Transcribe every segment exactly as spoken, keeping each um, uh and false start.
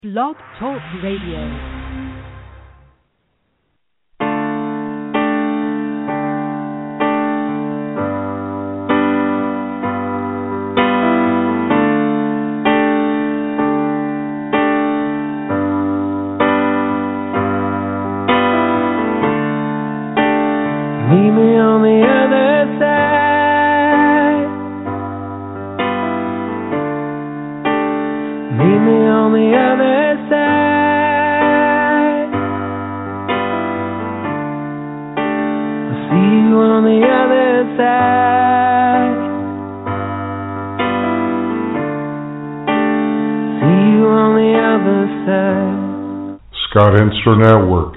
Blog Talk Radio. Scott Enster Network.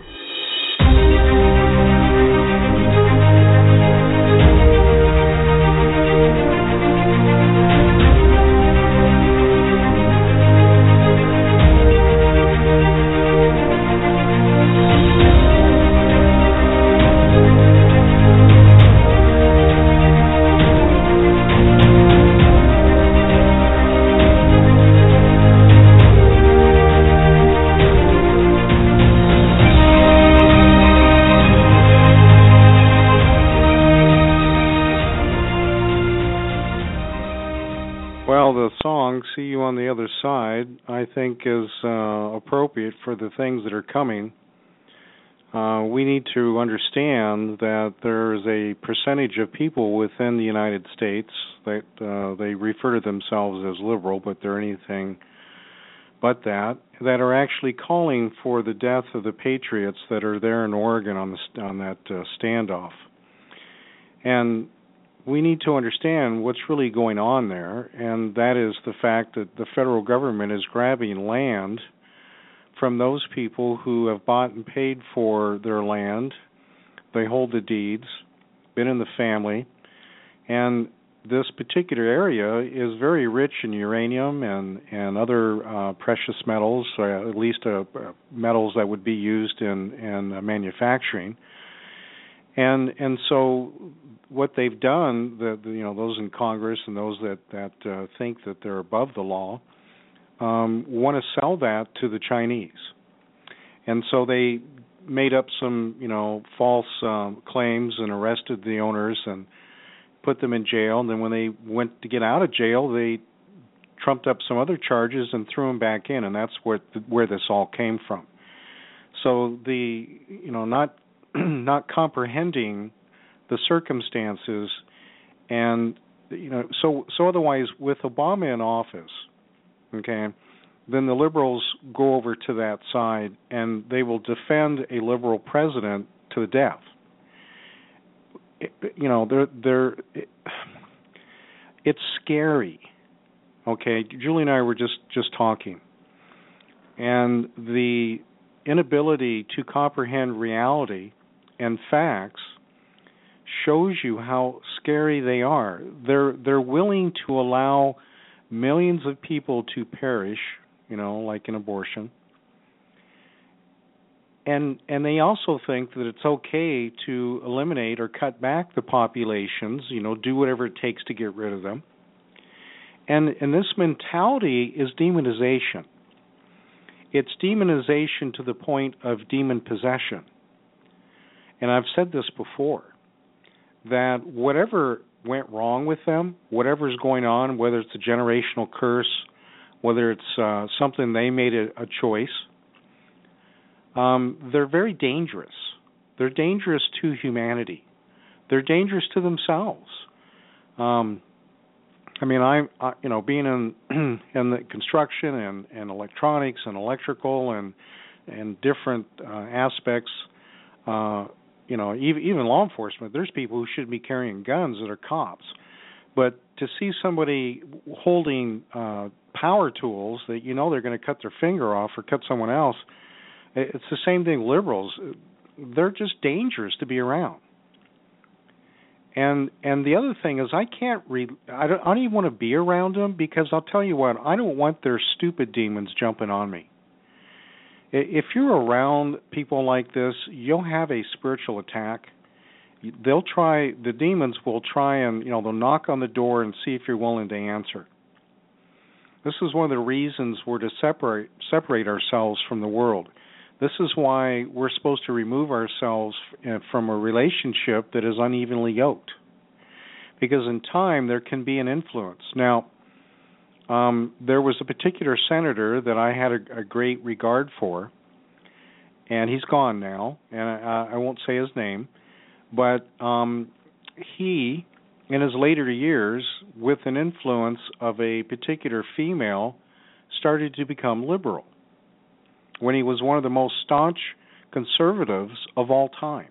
See You on the Other Side, I think, is uh, appropriate for the things that are coming. Uh, we need to understand that there's a percentage of people within the United States that uh, they refer to themselves as liberal, but they're anything but that, that are actually calling for the death of the patriots that are there in Oregon on the on that uh, standoff. And we need to understand what's really going on there, and that is the fact that the federal government is grabbing land from those people who have bought and paid for their land. They hold the deeds, been in the family, and this particular area is very rich in uranium and, and other uh, precious metals, or at least uh, metals that would be used in, in uh, manufacturing. And and so what they've done, the, the, you know, those in Congress and those that that uh, think that they're above the law, um, want to sell that to the Chinese, and so they made up some, you know, false um, claims and arrested the owners and put them in jail. And then when they went to get out of jail, they trumped up some other charges and threw them back in, and that's where where this all came from. So the you know not not comprehending the circumstances, and you know, so so otherwise, with Obama in office, okay, then the liberals go over to that side and they will defend a liberal president to the death. It, you know, they're they're it, it's scary. Okay, Julie and I were just just talking, and the inability to comprehend reality and facts shows you how scary they are. They're they're willing to allow millions of people to perish, you know, like an abortion. And and they also think that it's okay to eliminate or cut back the populations, you know, do whatever it takes to get rid of them. And and this mentality is demonization. It's demonization to the point of demon possession. And I've said this before, that whatever went wrong with them, whatever's going on, whether it's a generational curse, whether it's uh, something they made a, a choice, um, they're very dangerous. They're dangerous to humanity. They're dangerous to themselves. Um, I mean, I, I, you know, being in in the construction and, and electronics and electrical and and different uh, aspects. Uh, You know, even, even law enforcement, there's people who should be carrying guns that are cops. But to see somebody holding uh, power tools that you know they're going to cut their finger off or cut someone else, it's the same thing. Liberals, they're just dangerous to be around. And and the other thing is, I can't read. I don't, I don't even want to be around them, because I'll tell you what, I don't want their stupid demons jumping on me. If you're around people like this, you'll have a spiritual attack. They'll try, the demons will try and, you know, they'll knock on the door and see if you're willing to answer. This is one of the reasons we're to separate separate ourselves from the world. This is why we're supposed to remove ourselves from a relationship that is unevenly yoked. Because in time, there can be an influence. Now, um, there was a particular senator that I had a, a great regard for, and he's gone now, and I, I won't say his name, but um, he, in his later years, with an influence of a particular female, started to become liberal, when he was one of the most staunch conservatives of all time.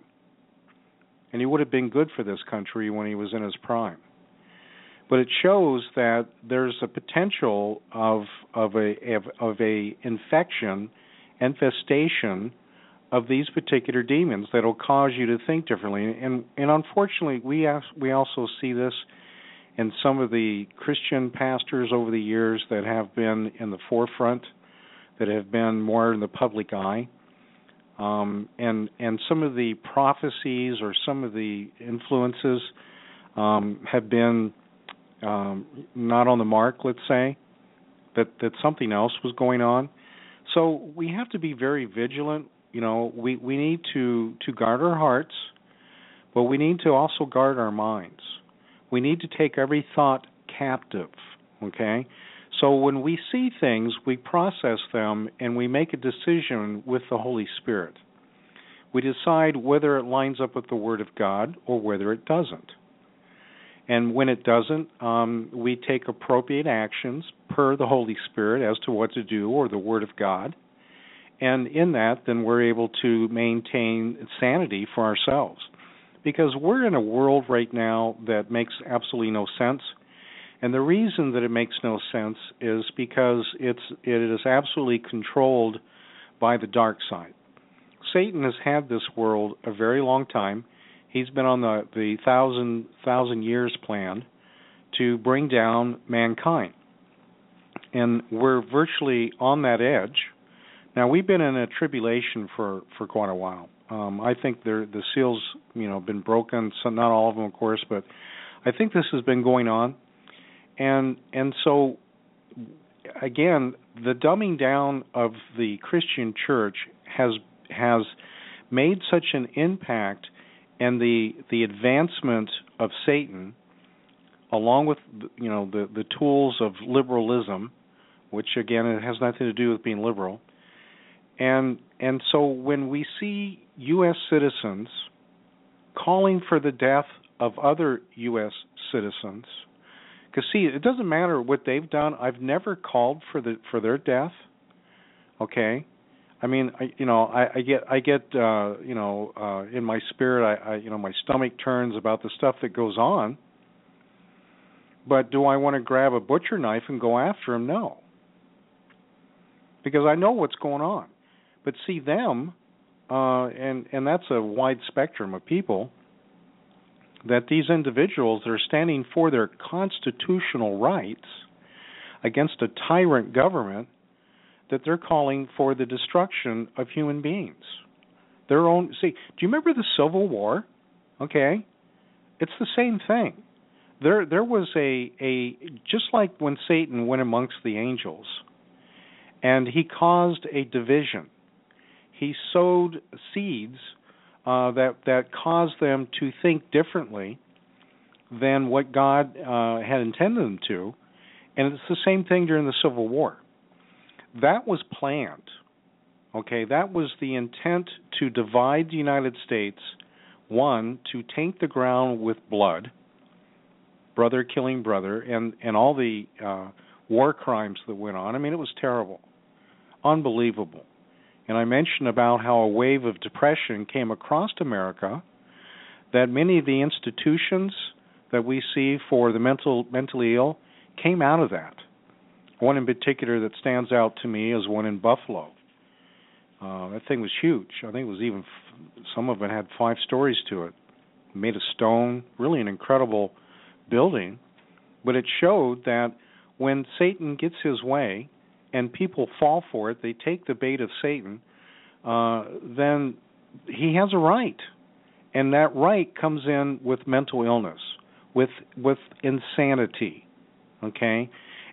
And he would have been good for this country when he was in his prime. But it shows that there's a potential of of a of, of a infection, infestation of these particular demons that will cause you to think differently. And and unfortunately, we have, we also see this in some of the Christian pastors over the years that have been in the forefront, that have been more in the public eye. Um, and and some of the prophecies or some of the influences um, have been um, not on the mark, let's say, that, that something else was going on. So we have to be very vigilant. You know, we, we need to, to guard our hearts, but we need to also guard our minds. We need to take every thought captive, okay? So when we see things, we process them, and we make a decision with the Holy Spirit. We decide whether it lines up with the Word of God or whether it doesn't. And when it doesn't, um, we take appropriate actions per the Holy Spirit as to what to do or the Word of God. And in that, then we're able to maintain sanity for ourselves. Because we're in a world right now that makes absolutely no sense. And the reason that it makes no sense is because it's it is absolutely controlled by the dark side. Satan has had this world a very long time. He's been on the, the thousand thousand years plan to bring down mankind. And we're virtually on that edge. Now, we've been in a tribulation for, for quite a while. Um, I think the the seals, you know, been broken. So not all of them, of course, but I think this has been going on. And and so, again, the dumbing down of the Christian church has has made such an impact, and the the advancement of Satan, along with you know the the tools of liberalism, which again it has nothing to do with being liberal, and and so when we see U S citizens calling for the death of other U S citizens. Because see, it doesn't matter what they've done. I've never called for the for their death. Okay, I mean, I, you know, I, I get I get uh, you know uh, in my spirit, I, I you know my stomach turns about the stuff that goes on. But do I want to grab a butcher knife and go after him? No, because I know what's going on. But see them, uh, and and that's a wide spectrum of people. That these individuals that are standing for their constitutional rights against a tyrant government, that they're calling for the destruction of human beings. Their own. See, do you remember the Civil War? Okay, it's the same thing. There, there was a a just like when Satan went amongst the angels, and he caused a division. He sowed seeds. Uh, that that caused them to think differently than what God uh, had intended them to, and it's the same thing during the Civil War. That was planned. Okay, that was the intent to divide the United States. One, to taint the ground with blood, brother killing brother, and and all the uh, war crimes that went on. I mean, it was terrible, unbelievable. And I mentioned about how a wave of depression came across America, that many of the institutions that we see for the mental mentally ill came out of that. One in particular that stands out to me is one in Buffalo. Uh, that thing was huge. I think it was even, some of it had five stories to it. Made of stone, really an incredible building. But it showed that when Satan gets his way, and people fall for it, they take the bait of Satan, uh, then he has a right. And that right comes in with mental illness, with with insanity, okay?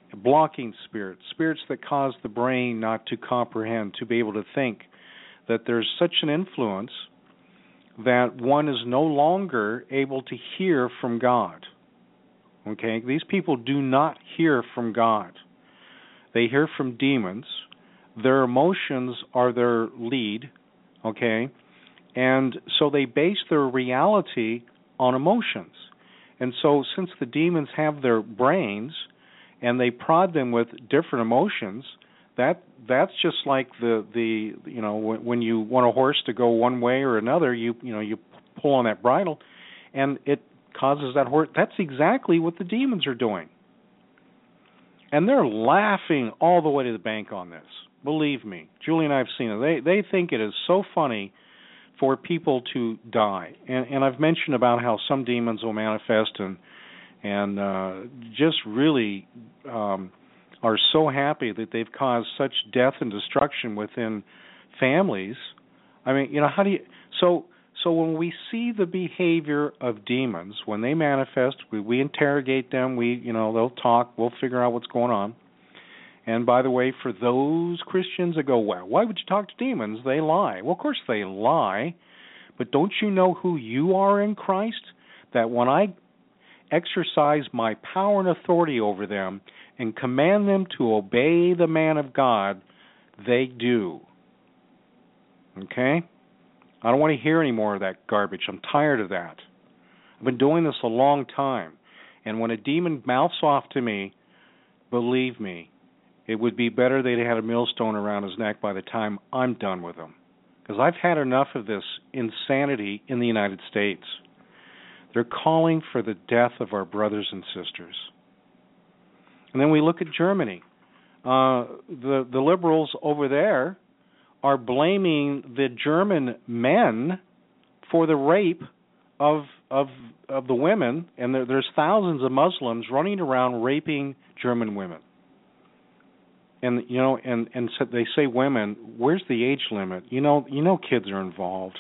blocking spirits, spirits that cause the brain not to comprehend, to be able to think, that there's such an influence that one is no longer able to hear from God. Okay? These people do not hear from God. They hear from demons. Their emotions are their lead, okay? And so they base their reality on emotions. And so since the demons have their brains and they prod them with different emotions, that that's just like the, the you know, when, when you want a horse to go one way or another, you you know, you pull on that bridle and it causes that horse. That's exactly what the demons are doing. And they're laughing all the way to the bank on this. Believe me. Julie and I have seen it. They they think it is so funny for people to die. And, and I've mentioned about how some demons will manifest and and uh, just really um, are so happy that they've caused such death and destruction within families. I mean, you know, how do you... So so when we see the behavior of demons, when they manifest, we, we interrogate them, we, you know, they'll talk, we'll figure out what's going on. And by the way, for those Christians that go, well, why would you talk to demons? They lie. Well, of course they lie, but don't you know who you are in Christ? That when I exercise my power and authority over them and command them to obey the man of God, they do. Okay? I don't want to hear any more of that garbage. I'm tired of that. I've been doing this a long time. And when a demon mouths off to me, believe me, it would be better they'd had a millstone around his neck by the time I'm done with him. Because I've had enough of this insanity in the United States. They're calling for the death of our brothers and sisters. And then we look at Germany. Uh, the, the liberals over there are blaming the German men for the rape of of of the women, and there, there's thousands of Muslims running around raping German women. And you know, and and so they say women. Where's the age limit? You know, you know, kids are involved.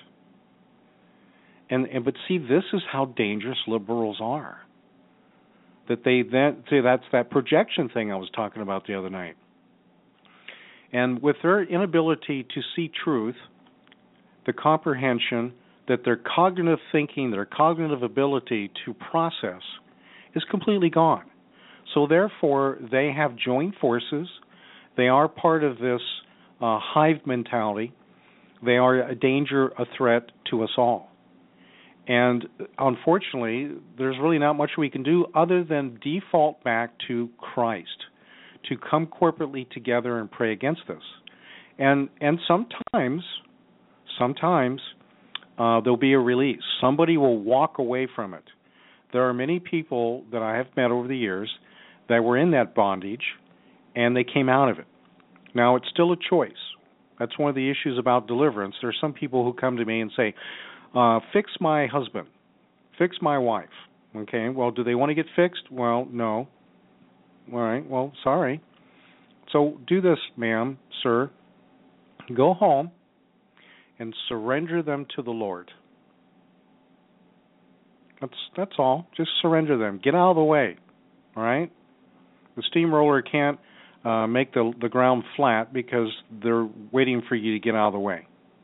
And and but see, this is how dangerous liberals are. That they then see that's that projection thing I was talking about the other night. And with their inability to see truth, the comprehension that their cognitive thinking, their cognitive ability to process is completely gone. So therefore, they have joined forces. They are part of this uh, hive mentality. They are a danger, a threat to us all. And unfortunately, there's really not much we can do other than default back to Christ, to come corporately together and pray against this. And and sometimes, sometimes uh, there'll be a release. Somebody will walk away from it. There are many people that I have met over the years that were in that bondage, and they came out of it. Now, it's still a choice. That's one of the issues about deliverance. There are some people who come to me and say, uh, fix my husband, fix my wife. Okay, well, do they want to get fixed? Well, no. All right, well, sorry. So do this, ma'am, sir. Go home and surrender them to the Lord. That's that's all. Just surrender them. Get out of the way. All right? The steamroller can't uh, make the the ground flat because they're waiting for you to get out of the way.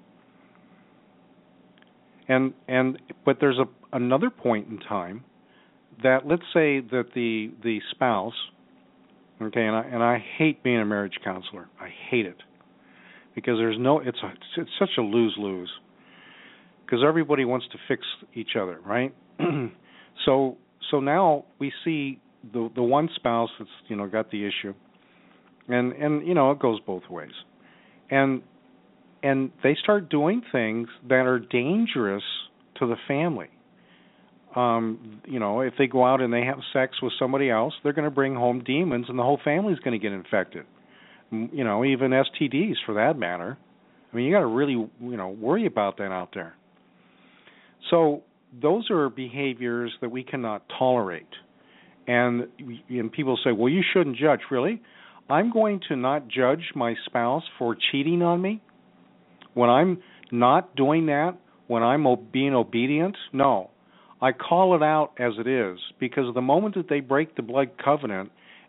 And and but there's a another point in time that let's say that the the spouse, okay, and I and I hate being a marriage counselor. I hate it because there's no it's a, it's such a lose-lose because everybody wants to fix each other, right? so so now we see the the one spouse that's you know got the issue, and and you know it goes both ways, and and they start doing things that are dangerous to the family. Um, you know, if they go out and they have sex with somebody else, they're going to bring home demons, and the whole family's going to get infected. You know, even S T Ds for that matter. I mean, you got to really, you know, worry about that out there. So those are behaviors that we cannot tolerate. And, and people say, well, you shouldn't judge. Really? I'm going to not judge my spouse for cheating on me when I'm not doing that, when I'm being obedient? No. I call it out as it is, because the moment that they break the blood covenant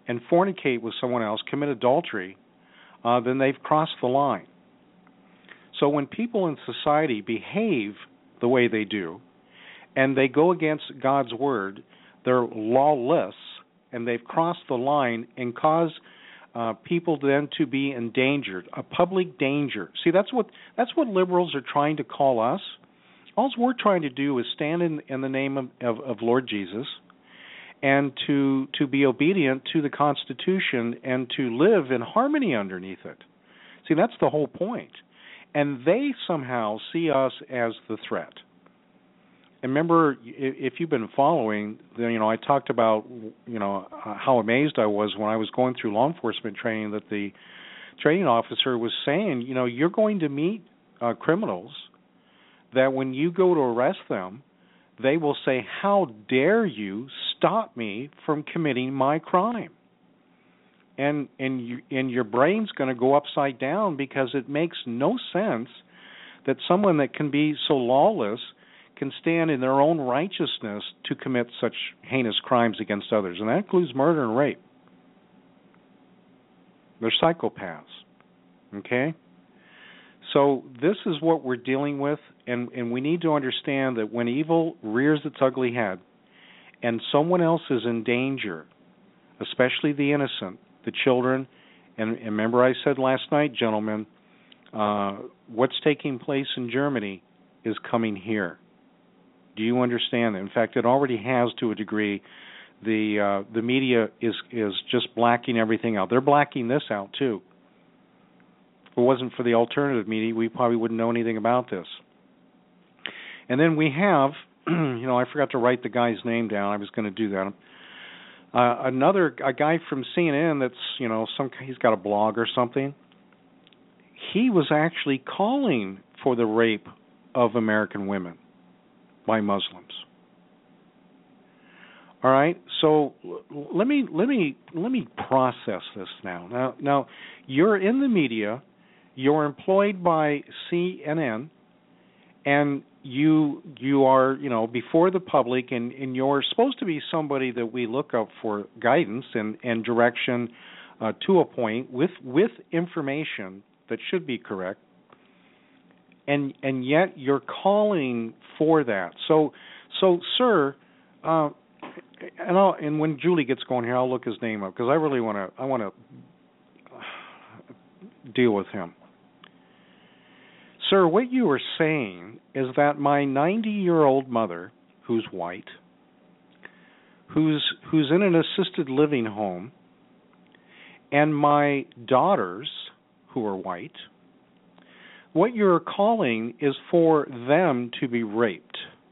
and fornicate with someone else, commit adultery, uh, then they've crossed the line. So when people in society behave the way they do, and they go against God's word, they're lawless, and they've crossed the line and cause uh, people then to be endangered, a public danger. See, that's what that's what liberals are trying to call us. All we're trying to do is stand in, in the name of, of, of Lord Jesus and to to be obedient to the Constitution and to live in harmony underneath it. See, that's the whole point. And they somehow see us as the threat. And remember, if you've been following, you know, I talked about, you know, how amazed I was when I was going through law enforcement training that the training officer was saying, you know, you're going to meet uh, criminals that when you go to arrest them, they will say, how dare you stop me from committing my crime? And and you, and your brain's going to go upside down because it makes no sense that someone that can be so lawless can stand in their own righteousness to commit such heinous crimes against others. And that includes murder and rape. They're psychopaths. Okay? So this is what we're dealing with, and, and we need to understand that when evil rears its ugly head and someone else is in danger, especially the innocent, the children, and, and remember I said last night, gentlemen, uh, what's taking place in Germany is coming here. Do you understand that? In fact, it already has to a degree. The uh, the media is is just blacking everything out. They're blacking this out too. If it wasn't for the alternative media, we probably wouldn't know anything about this. And then we have, you know, I forgot to write the guy's name down. I was going to do that. Uh, another a guy from C N N that's, you know, some he's got a blog or something. He was actually calling for the rape of American women by Muslims. All right, so let me let me let me process this now. Now, now you're in the media, you're employed by C N N, and you you are you know before the public, and, and you're supposed to be somebody that we look up for guidance and and direction uh, to a point with with information that should be correct. And and yet you're calling for that. So, so sir, uh, and I'll, and when Julie gets going here, I'll look his name up because I really want to I want to deal with him. Sir, what you are saying is that my ninety-year-old mother, who's white, who's who's in an assisted living home, and my daughters, who are white, what you're calling is for them to be raped.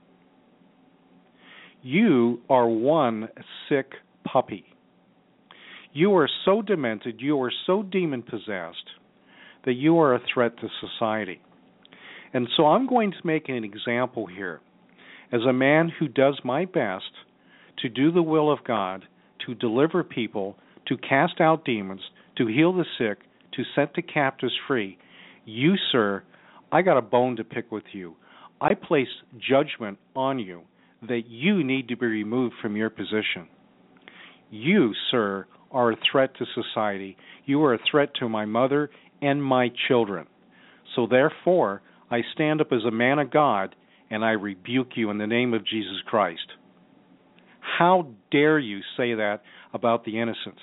You are one sick puppy. You are so demented, you are so demon-possessed that you are a threat to society. And so I'm going to make an example here. As a man who does my best to do the will of God, to deliver people, to cast out demons, to heal the sick, to set the captives free, you, sir, I got a bone to pick with you. I place judgment on you that you need to be removed from your position. You, sir, are a threat to society. You are a threat to my mother and my children. So therefore, I stand up as a man of God and I rebuke you in the name of Jesus Christ. How dare you say that about the innocents?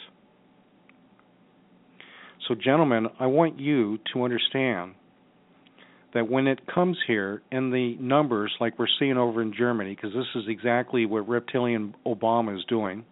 So, gentlemen, I want you to understand that when it comes here in the numbers like we're seeing over in Germany, because this is exactly what reptilian Obama is doing,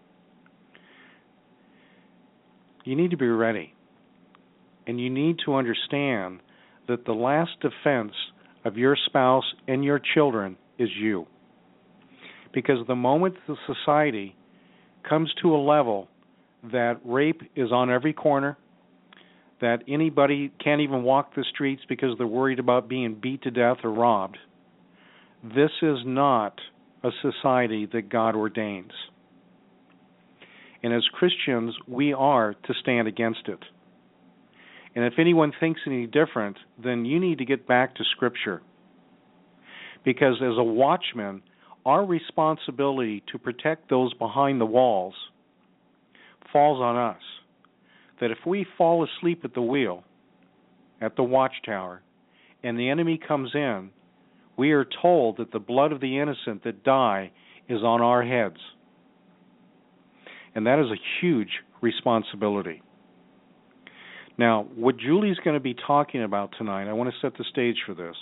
you need to be ready. And you need to understand that the last defense of your spouse and your children is you. Because the moment the society comes to a level that rape is on every corner, that anybody can't even walk the streets because they're worried about being beat to death or robbed, this is not a society that God ordains. And as Christians, we are to stand against it. And if anyone thinks any different, then you need to get back to Scripture. Because as a watchman, our responsibility to protect those behind the walls falls on us. That if we fall asleep at the wheel, at the watchtower, and the enemy comes in, we are told that the blood of the innocent that die is on our heads. And that is a huge responsibility. Now, what Julie's going to be talking about tonight, I want to set the stage for this,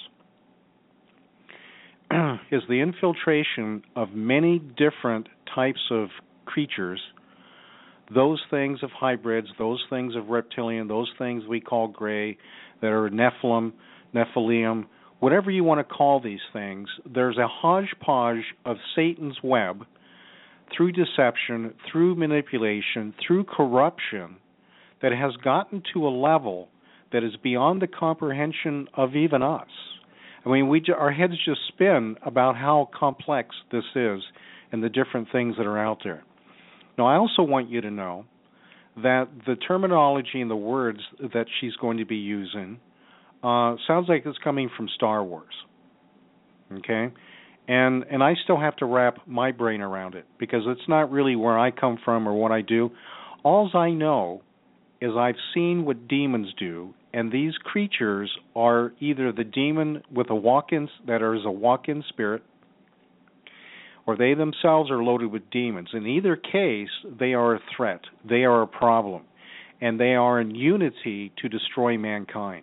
is the infiltration of many different types of creatures, those things of hybrids, those things of reptilian, those things we call gray, that are Nephilim, Nephilim, whatever you want to call these things. There's a hodgepodge of Satan's web through deception, through manipulation, through corruption that has gotten to a level that is beyond the comprehension of even us. I mean, we our heads just spin about how complex this is and the different things that are out there. Now, I also want you to know that the terminology and the words that she's going to be using uh, sounds like it's coming from Star Wars. Okay? And and I still have to wrap my brain around it because it's not really where I come from or what I do. Alls I know is I've seen what demons do, and these creatures are either the demon with a walk-in that is a walk-in spirit, or they themselves are loaded with demons. In either case, they are a threat. They are a problem, and they are in unity to destroy mankind.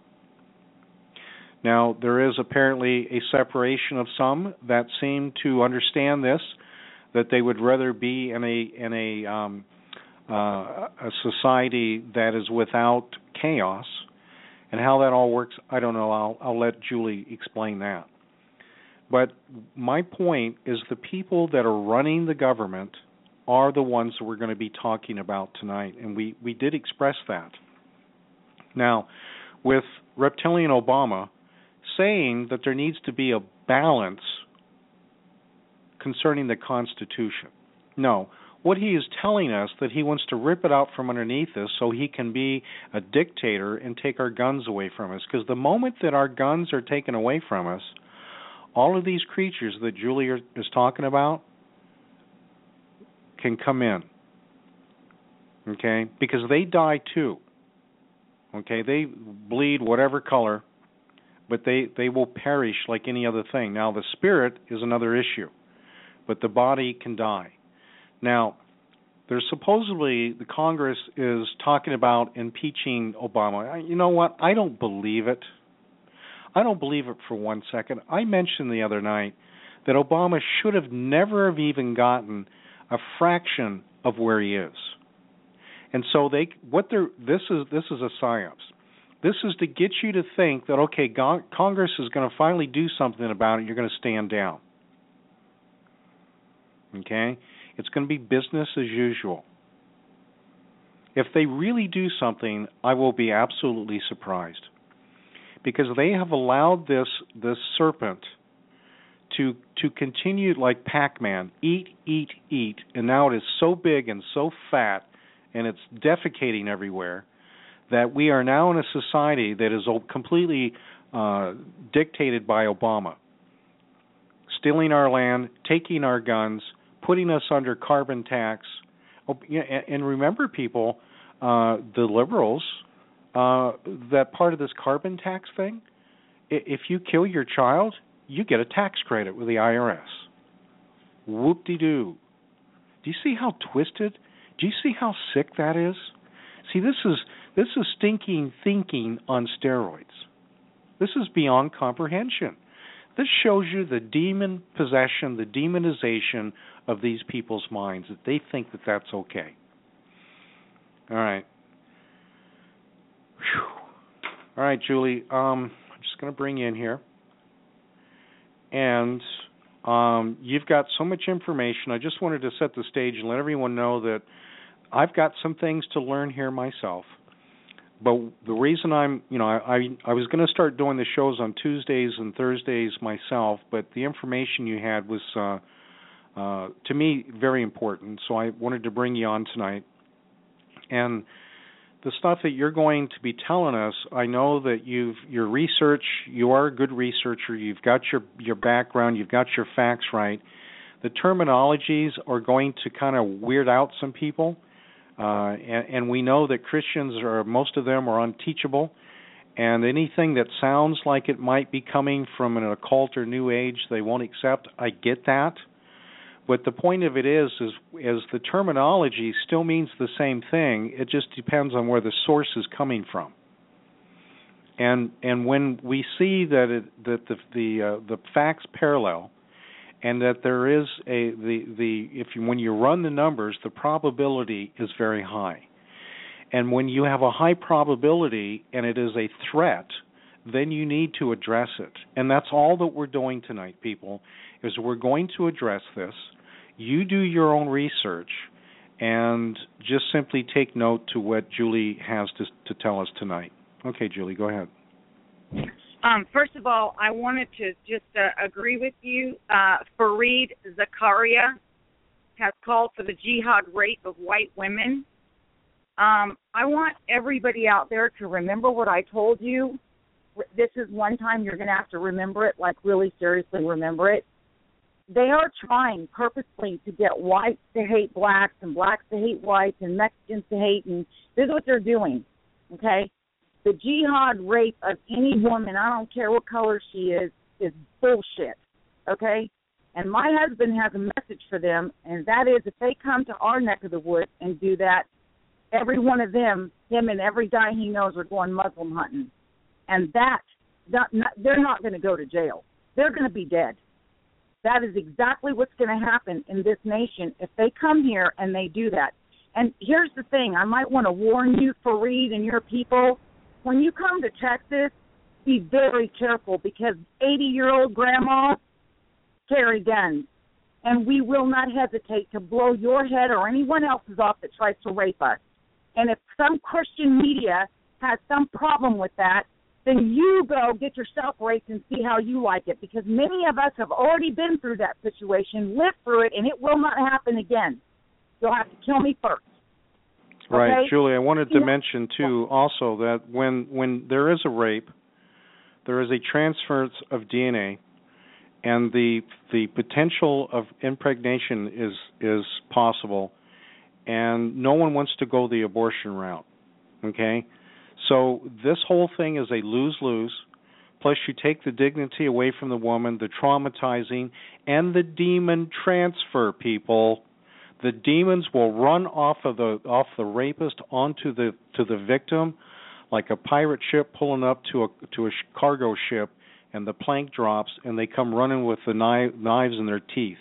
Now, there is apparently a separation of some that seem to understand this, that they would rather be in a in a um, uh, a society that is without chaos, and how that all works, I don't know. I'll I'll let Julie explain that. But my point is the people that are running the government are the ones that we're going to be talking about tonight, and we, we did express that. Now, with Reptilian Obama saying that there needs to be a balance concerning the Constitution. No, what he is telling us that he wants to rip it out from underneath us so he can be a dictator and take our guns away from us. Because the moment that our guns are taken away from us, all of these creatures that Julie is talking about can come in. Okay? Because they die too. Okay? They bleed whatever color, but they, they will perish like any other thing. Now, the spirit is another issue, but the body can die. Now, there's supposedly the Congress is talking about impeaching Obama. You know what? I don't believe it. I don't believe it for one second. I mentioned the other night that Obama should have never have even gotten a fraction of where he is. And so they what they're this is this is a psyops. This is to get you to think that okay, go- Congress is going to finally do something about it. You're going to stand down. Okay? It's going to be business as usual. If they really do something, I will be absolutely surprised. Because they have allowed this this serpent to to continue like Pac-Man, eat, eat, eat, and now it is so big and so fat, and it's defecating everywhere, that we are now in a society that is completely uh, dictated by Obama, stealing our land, taking our guns, putting us under carbon tax. And remember, people, uh, the liberals, uh, that part of this carbon tax thing, if you kill your child, you get a tax credit with the I R S. Whoop-de-doo. Do you see how twisted? Do you see how sick that is? See, this is this is stinking thinking on steroids. This is beyond comprehension. This shows you the demon possession, the demonization of these people's minds, that they think that that's okay. All right. Whew. All right, Julie, um, I'm just going to bring you in here. And um, you've got so much information. I just wanted to set the stage and let everyone know that I've got some things to learn here myself. But the reason I'm, you know, I, I, I was going to start doing the shows on Tuesdays and Thursdays myself, but the information you had was, uh, uh, to me, very important. So I wanted to bring you on tonight. And the stuff that you're going to be telling us, I know that you've your research, you are a good researcher, you've got your, your background, you've got your facts right. The terminologies are going to kind of weird out some people. Uh, and, and we know that Christians are, most of them are unteachable, and anything that sounds like it might be coming from an occult or new age, they won't accept. I get that. But the point of it is, is, is the terminology still means the same thing. It just depends on where the source is coming from. And and when we see that it, that the the uh, the facts parallel, and that there is a the the if you, when you run the numbers, the probability is very high. And when you have a high probability and it is a threat, then you need to address it. And that's all that we're doing tonight, people, is we're going to address this. You do your own research and just simply take note to what Julie has to, to tell us tonight. Okay, Julie, go ahead. Um, first of all, I wanted to just uh, agree with you. Uh, Fareed Zakaria has called for the jihad rape of white women. Um, I want everybody out there to remember what I told you. This is one time you're going to have to remember it, like really seriously remember it. They are trying purposely to get whites to hate blacks and blacks to hate whites and Mexicans to hate, and this is what they're doing, okay? The jihad rape of any woman, I don't care what color she is, is bullshit, okay? And my husband has a message for them, and that is if they come to our neck of the woods and do that, every one of them, him and every guy he knows, are going Muslim hunting. And that, not, not, they're not going to go to jail. They're going to be dead. That is exactly what's going to happen in this nation if they come here and they do that. And here's the thing. I might want to warn you, Fareed, and your people, when you come to Texas, be very careful because eighty-year-old grandmas carry guns. And we will not hesitate to blow your head or anyone else's off that tries to rape us. And if some Christian media has some problem with that, then you go get yourself raped and see how you like it, because many of us have already been through that situation, lived through it, and it will not happen again. You'll have to kill me first. Right, okay? Julie, I wanted to yeah. mention, too, also that when, when there is a rape, there is a transference of D N A, and the the potential of impregnation is is possible, and no one wants to go the abortion route, okay? So this whole thing is a lose-lose, plus you take the dignity away from the woman, the traumatizing, and the demon transfer, people. The demons will run off of the off the rapist onto the to the victim like a pirate ship pulling up to a to a cargo ship, and the plank drops, and they come running with the knife, knives in their teeth.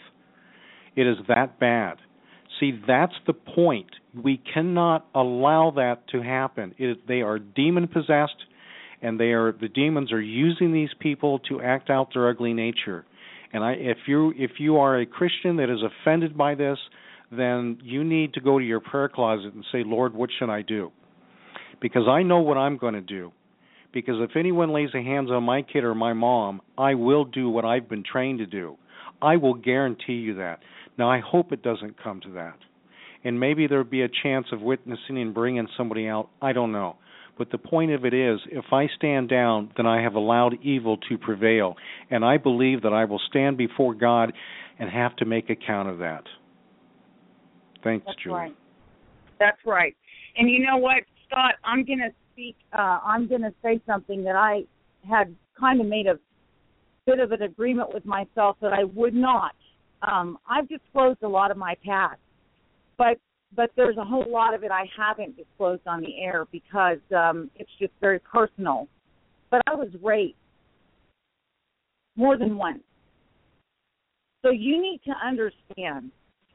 It is that bad. See, that's the point. We cannot allow that to happen. It, they are demon-possessed, and they are the demons are using these people to act out their ugly nature. And I, if you if you are a Christian that is offended by this, then you need to go to your prayer closet and say, Lord, what should I do? Because I know what I'm going to do. Because if anyone lays their hands on my kid or my mom, I will do what I've been trained to do. I will guarantee you that. Now, I hope it doesn't come to that. And maybe there will be a chance of witnessing and bringing somebody out. I don't know. But the point of it is, if I stand down, then I have allowed evil to prevail. And I believe that I will stand before God and have to make account of that. Thanks, That's Julie. Right. That's right. And you know what, Scott, I'm going to speak, uh, I'm going to say something that I had kind of made a bit of an agreement with myself that I would not. Um, I've disclosed a lot of my past, but but there's a whole lot of it I haven't disclosed on the air because um, it's just very personal. But I was raped more than once. So you need to understand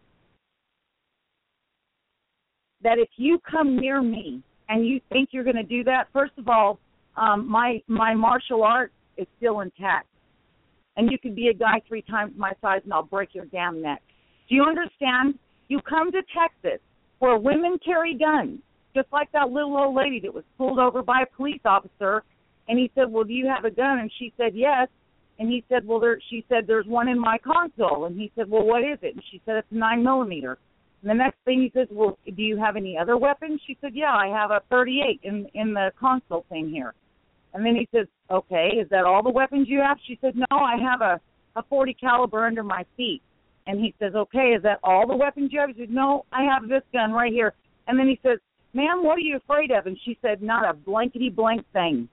that if you come near me and you think you're going to do that, first of all, um, my my martial art is still intact. And you can be a guy three times my size and I'll break your damn neck. Do you understand? You come to Texas where women carry guns, just like that little old lady that was pulled over by a police officer. And he said, well, do you have a gun? And she said, yes. And he said, well, there, she said, there's one in my console. And he said, well, what is it? And she said, it's a nine millimeter. And the next thing he says, well, do you have any other weapons? She said, yeah, I have a thirty-eight in, in the console thing here. And then he says, okay, is that all the weapons you have? She said, no, I have a, a forty caliber under my seat. And he says, okay, is that all the weapons you have? She said, no, I have this gun right here. And then he says, ma'am, what are you afraid of? And she said, not a blankety blank thing.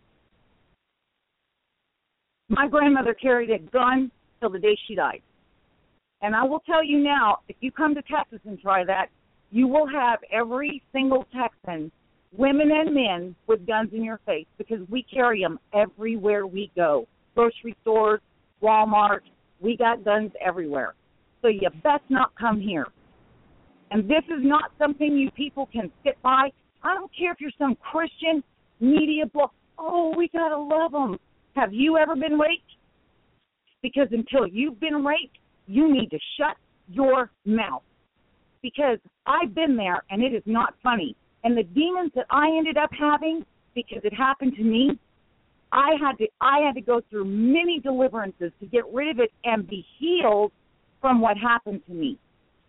My grandmother carried a gun till the day she died. And I will tell you now, if you come to Texas and try that, you will have every single Texan, women and men, with guns in your face because we carry them everywhere we go. Grocery stores, Walmart, we got guns everywhere. So you best not come here. And this is not something you people can sit by. I don't care if you're some Christian media book. Oh, we got to love them. Have you ever been raped? Because until you've been raped, you need to shut your mouth. Because I've been there, and it is not funny. And the demons that I ended up having, because it happened to me, I had to I had to go through many deliverances to get rid of it and be healed from what happened to me.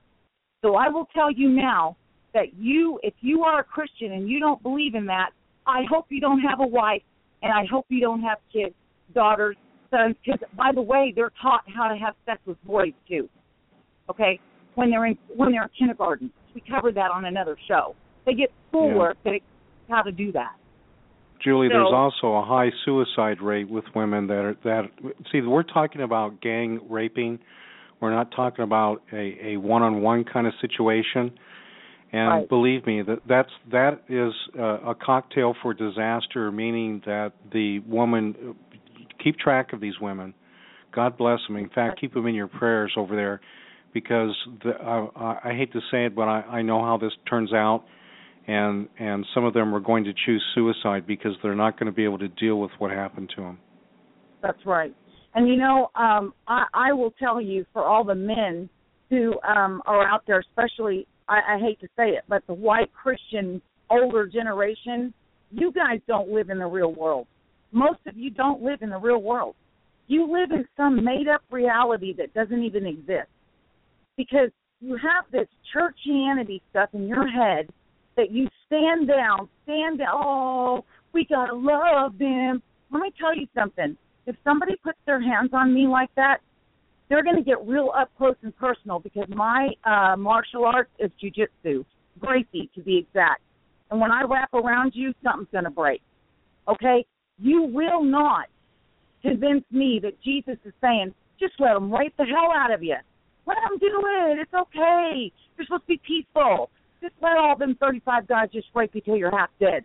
So I will tell you now that you, if you are a Christian and you don't believe in that, I hope you don't have a wife, and I hope you don't have kids, daughters, sons, because, by the way, they're taught how to have sex with boys, too, okay, when they're in when they're in kindergarten. We covered that on another show. They get schoolwork yeah. that how to do that. Julie, so, there's also a high suicide rate with women that are, that, see, we're talking about gang raping. We're not talking about a, a one-on-one kind of situation. And right. believe me, that that's that is uh, a cocktail for disaster, meaning that the woman, keep track of these women. God bless them. In fact, keep them in your prayers over there, because the, uh, I hate to say it, but I, I know how this turns out, and and some of them are going to choose suicide because they're not going to be able to deal with what happened to them. That's right. And, you know, um, I, I will tell you, for all the men who um, are out there, especially, I, I hate to say it, but the white Christian older generation, you guys don't live in the real world. Most of you don't live in the real world. You live in some made-up reality that doesn't even exist, because you have this churchianity stuff in your head that you stand down, stand down, oh, we got to love them. Let me tell you something. If somebody puts their hands on me like that, they're going to get real up close and personal, because my uh, martial arts is jiu-jitsu, Gracie to be exact. And when I wrap around you, something's going to break, okay? You will not convince me that Jesus is saying, just let them rape the hell out of you. Let them do it. It's okay. You're supposed to be peaceful. Just let all them thirty-five guys just rape you till you're half dead.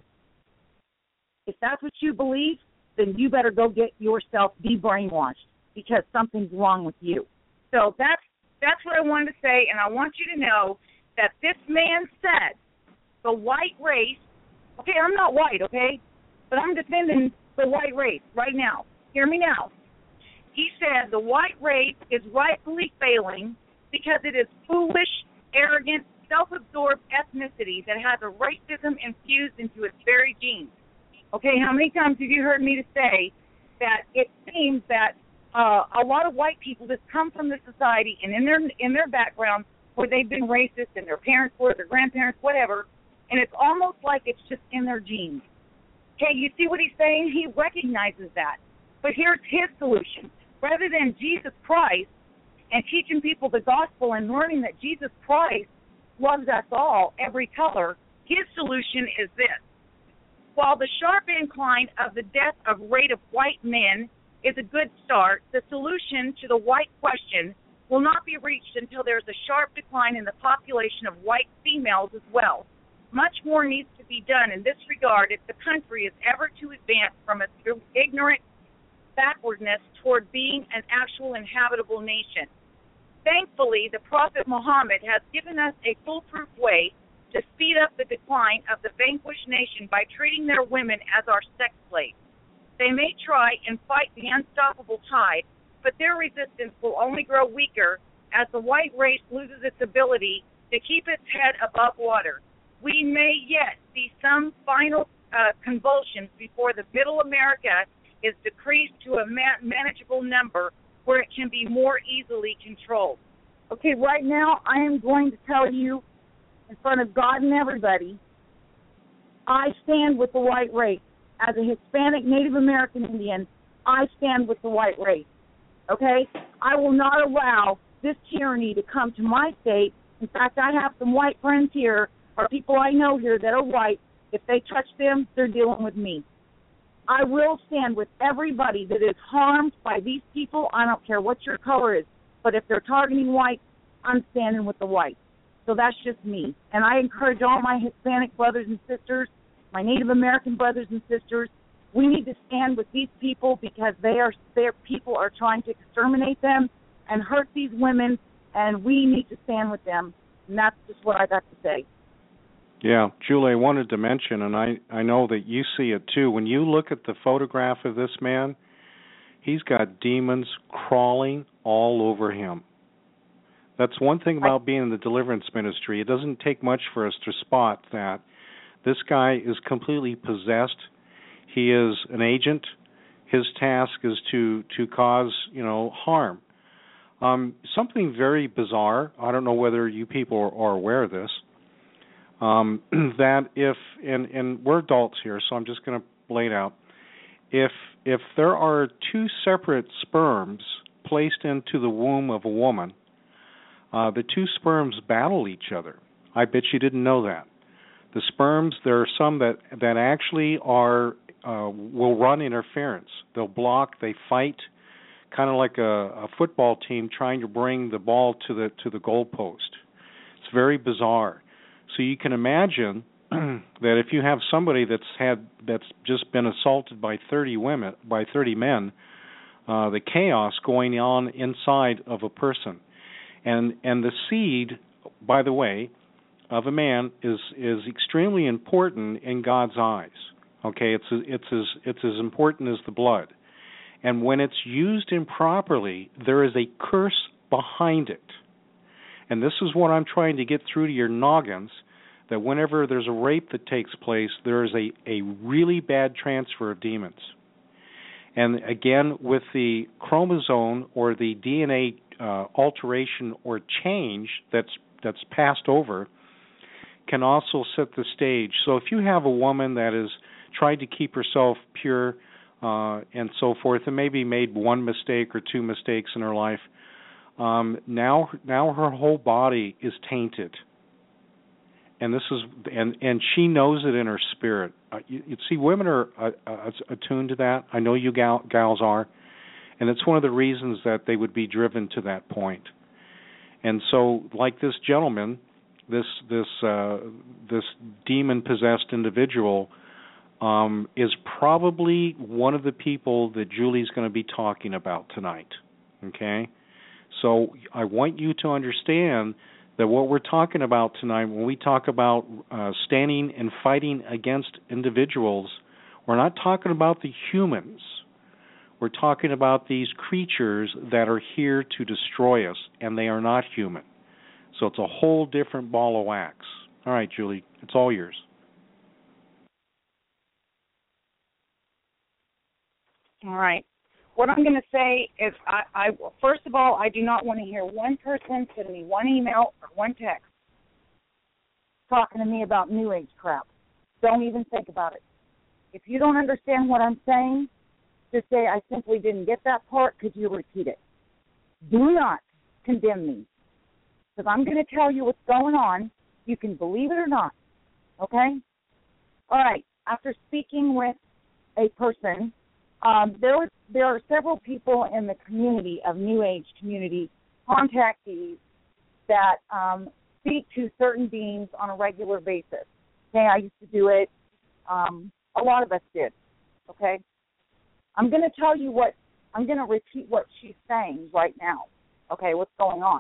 If that's what you believe, then you better go get yourself de-brainwashed, because something's wrong with you. So that's that's what I wanted to say, and I want you to know that this man said the white race, okay, I'm not white, okay, but I'm defending the white race right now. Hear me now. He said the white race is rightfully failing because it is foolish, arrogant, self-absorbed ethnicity that has a racism infused into its very genes. Okay, how many times have you heard me to say that it seems that uh, a lot of white people just come from the society and in their in their background where they've been racist and their parents were, their grandparents, whatever, and it's almost like it's just in their genes. Okay, you see what he's saying? He recognizes that. But here's his solution. Rather than Jesus Christ and teaching people the gospel and learning that Jesus Christ loves us all, every color, his solution is this. While the sharp incline of the death of rate of white men is a good start, the solution to the white question will not be reached until there's a sharp decline in the population of white females as well. Much more needs to be done in this regard if the country is ever to advance from its ignorant backwardness toward being an actual inhabitable nation. Thankfully, the Prophet Muhammad has given us a foolproof way to speed up the decline of the vanquished nation by treating their women as our sex slaves. They may try and fight the unstoppable tide, but their resistance will only grow weaker as the white race loses its ability to keep its head above water. We may yet see some final uh, convulsions before the middle America is decreased to a man- manageable number where it can be more easily controlled. Okay, right now I am going to tell you in front of God and everybody, I stand with the white race. As a Hispanic Native American Indian, I stand with the white race, okay? I will not allow this tyranny to come to my state. In fact, I have some white friends here or people I know here that are white, if they touch them, they're dealing with me. I will stand with everybody that is harmed by these people. I don't care what your color is. But if they're targeting white, I'm standing with the whites. So that's just me. And I encourage all my Hispanic brothers and sisters, my Native American brothers and sisters, we need to stand with these people because they are their people are trying to exterminate them and hurt these women, and we need to stand with them. And that's just what I got to say. Yeah, Julie, I wanted to mention, and I, I know that you see it too, when you look at the photograph of this man, he's got demons crawling all over him. That's one thing about being in the deliverance ministry. It doesn't take much for us to spot that this guy is completely possessed. He is an agent. His task is to, to cause, you know, harm. Um, something very bizarre, I don't know whether you people are, are aware of this, um, that if, and, and we're adults here, so I'm just going to lay it out, if if there are two separate sperms placed into the womb of a woman, uh, the two sperms battle each other. I bet you didn't know that. The sperms, there are some that, that actually are uh, will run interference. They'll block, they fight, kind of like a, a football team trying to bring the ball to the to the goalpost. It's very bizarre. So you can imagine that if you have somebody that's had that's just been assaulted by thirty women, by thirty men, uh, the chaos going on inside of a person, and and the seed, by the way, of a man is is extremely important in God's eyes. Okay, it's it's as it's as important as the blood, and when it's used improperly, there is a curse behind it. And this is what I'm trying to get through to your noggins, that whenever there's a rape that takes place, there is a, a really bad transfer of demons. And again, with the chromosome or the D N A uh, alteration or change that's that's passed over can also set the stage. So if you have a woman that has tried to keep herself pure uh, and so forth, and maybe made one mistake or two mistakes in her life, um, now now her whole body is tainted. And this is, and, and she knows it in her spirit. Uh, you, you see, women are uh, uh, attuned to that. I know you gal, gals are, and it's one of the reasons that they would be driven to that point. And so, like this gentleman, this this uh, this demon-possessed individual um, is probably one of the people that Julie's going to be talking about tonight. Okay, so I want you to understand that what we're talking about tonight, when we talk about uh, standing and fighting against individuals, we're not talking about the humans. We're talking about these creatures that are here to destroy us, and they are not human. So it's a whole different ball of wax. All right, Julie, it's all yours. All right. What I'm going to say is, I, I first of all, I do not want to hear one person send me one email or one text talking to me about New Age crap. Don't even think about it. If you don't understand what I'm saying, just say, I simply didn't get that part. Could you repeat it? Do not condemn me, because I'm going to tell you what's going on. You can believe it or not, okay? All right. After speaking with a person, Um, there was there are several people in the community of New Age community contactees that um, speak to certain beings on a regular basis. Okay, I used to do it. Um, a lot of us did. Okay, I'm going to tell you what I'm going to repeat what she's saying right now. Okay, what's going on?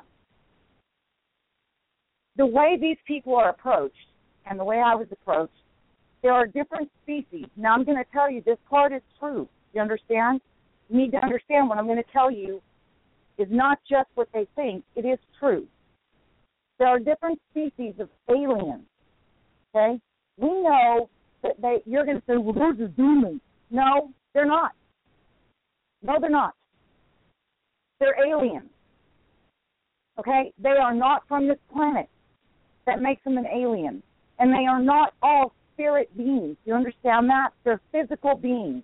The way these people are approached and the way I was approached, there are different species. Now I'm going to tell you this part is true. You understand? You need to understand what I'm going to tell you is not just what they think. It is true. There are different species of aliens, okay? We know that they, you're going to say, well, those are demons. No, they're not. No, they're not. They're aliens, okay? They are not from this planet. That makes them an alien. And they are not all spirit beings. You understand that? They're physical beings.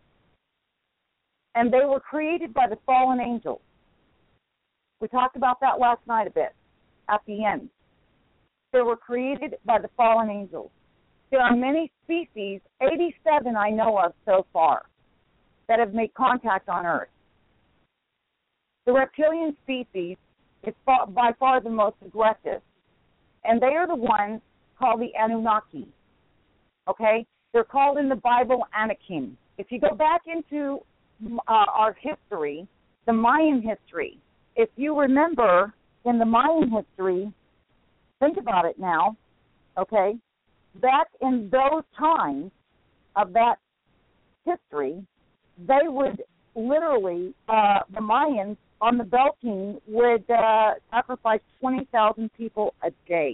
And they were created by the fallen angels. We talked about that last night a bit, at the end. They were created by the fallen angels. There are many species, eighty-seven I know of so far, that have made contact on Earth. The reptilian species is far, by far the most aggressive, and they are the ones called the Anunnaki. Okay? They're called in the Bible Anakim. If you go back into uh, our history, the Mayan history, if you remember in the Mayan history, think about it now, okay? Back in those times of that history, they would literally, uh, the Mayans on the Beltane would uh, sacrifice twenty thousand people a day.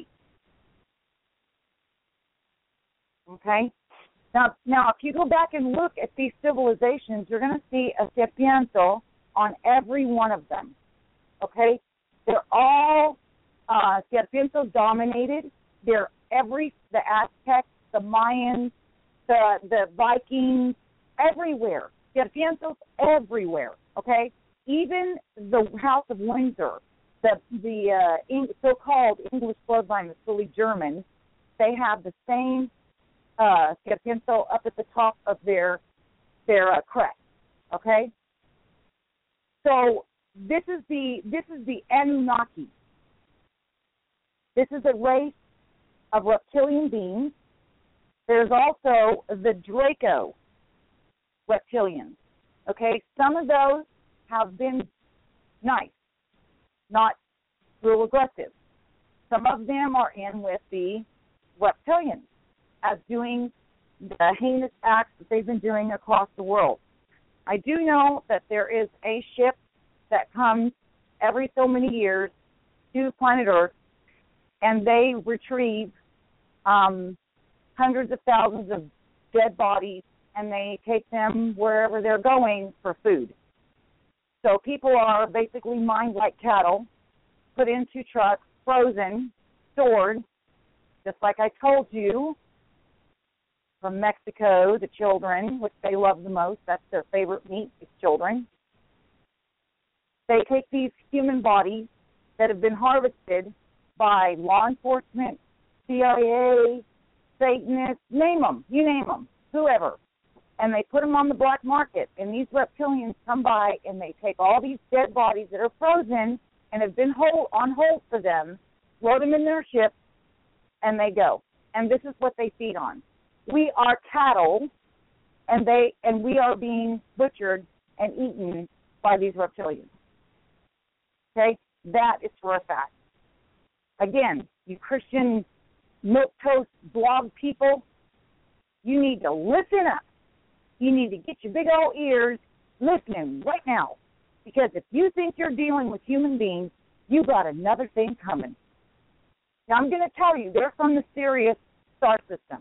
Okay? Now, now, if you go back and look at these civilizations, you're going to see a Sapienzo on every one of them. Okay? They're all uh, Sapienzo dominated. They're every, the Aztecs, the Mayans, the the Vikings, everywhere. Sapienzos everywhere. Okay? Even the House of Windsor, the the uh, in, so-called English bloodline that's fully German, they have the same uh, Sapienzo up at the top of their their uh, crest. Okay, so this is the this is the Anunnaki. This is a race of reptilian beings. There's also the Draco reptilians. Okay, some of those have been nice, not real aggressive. Some of them are in with the reptilians as doing the heinous acts that they've been doing across the world. I do know that there is a ship that comes every so many years to planet Earth, and they retrieve um, hundreds of thousands of dead bodies, and they take them wherever they're going for food. So people are basically mined like cattle, put into trucks, frozen, stored, just like I told you, from Mexico, the children, which they love the most. That's their favorite meat, is children. They take these human bodies that have been harvested by law enforcement, C I A, Satanists, name them, you name them, whoever. And they put them on the black market. And these reptilians come by and they take all these dead bodies that are frozen and have been hold, on hold for them, load them in their ships, and they go. And this is what they feed on. We are cattle, and they and we are being butchered and eaten by these reptilians. Okay? That is for a fact. Again, you Christian milquetoast blog people, you need to listen up. You need to get your big old ears listening right now. Because if you think you're dealing with human beings, you got another thing coming. Now, I'm going to tell you, they're from the Sirius star system.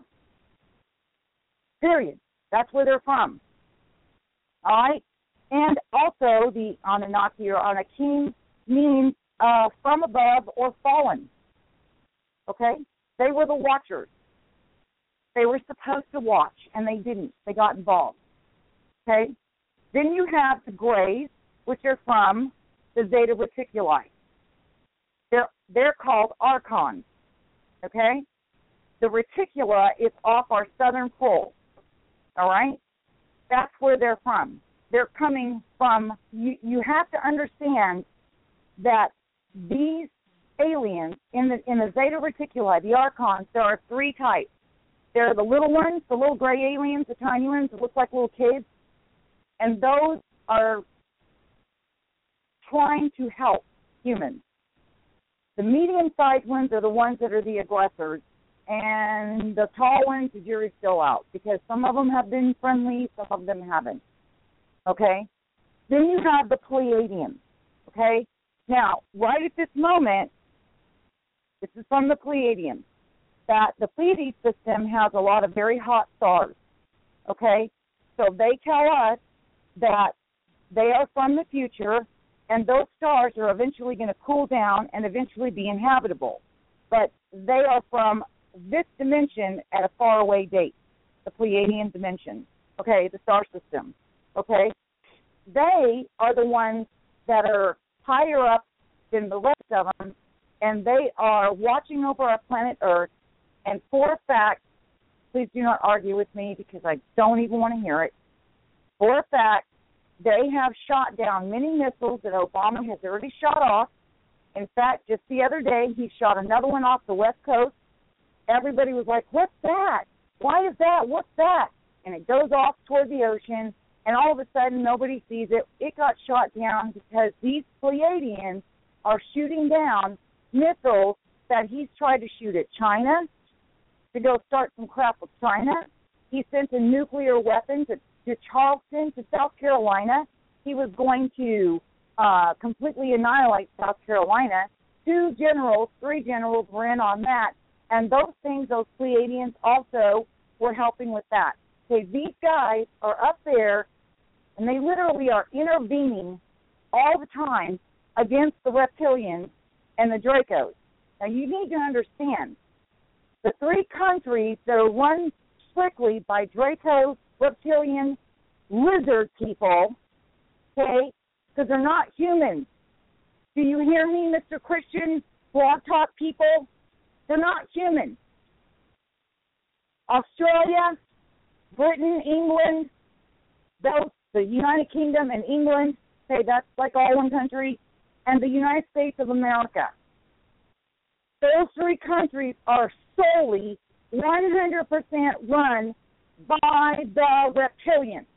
Period. That's where they're from. All right? And also, the Anunnaki or Anakim means uh, from above or fallen. Okay? They were the watchers. They were supposed to watch, and they didn't. They got involved. Okay? Then you have the Greys, which are from the Zeta Reticuli. They're, they're called Archons. Okay? The Reticula is off our southern pole. All right? That's where they're from. They're coming from, you, you have to understand that these aliens in the in the Zeta Reticuli, the Archons, there are three types. There are the little ones, the little gray aliens, the tiny ones that look like little kids, and those are trying to help humans. The medium-sized ones are the ones that are the aggressors, and the tall ones, the jury's still out, because some of them have been friendly, some of them haven't. Okay? Then you have the Pleiadians. Okay? Now, right at this moment, this is from the Pleiadians, that the Pleiades system has a lot of very hot stars. Okay? So they tell us that they are from the future, and those stars are eventually going to cool down and eventually be inhabitable. But they are from this dimension at a faraway date, the Pleiadian dimension, okay, the star system, okay? They are the ones that are higher up than the rest of them, and they are watching over our planet Earth. And for a fact, please do not argue with me because I don't even want to hear it. For a fact, they have shot down many missiles that Obama has already shot off. In fact, just the other day, he shot another one off the West Coast. Everybody was like, what's that? Why is that? What's that? And it goes off toward the ocean, and all of a sudden nobody sees it. It got shot down because these Pleiadians are shooting down missiles that he's tried to shoot at China to go start some crap with China. He sent a nuclear weapon to, to Charleston, to South Carolina. He was going to uh, completely annihilate South Carolina. Two generals, three generals were in on that. And those things, those Pleiadians also were helping with that. Okay, these guys are up there, and they literally are intervening all the time against the reptilians and the Dracos. Now, you need to understand, the three countries that are run strictly by Draco, reptilian, lizard people, okay, because they're not humans. Do you hear me, Mister Christian Blog Talk people? They're not human. Australia, Britain, England, those, the United Kingdom and England, okay, that's like all one country, and the United States of America. Those three countries are solely one hundred percent run by the reptilians.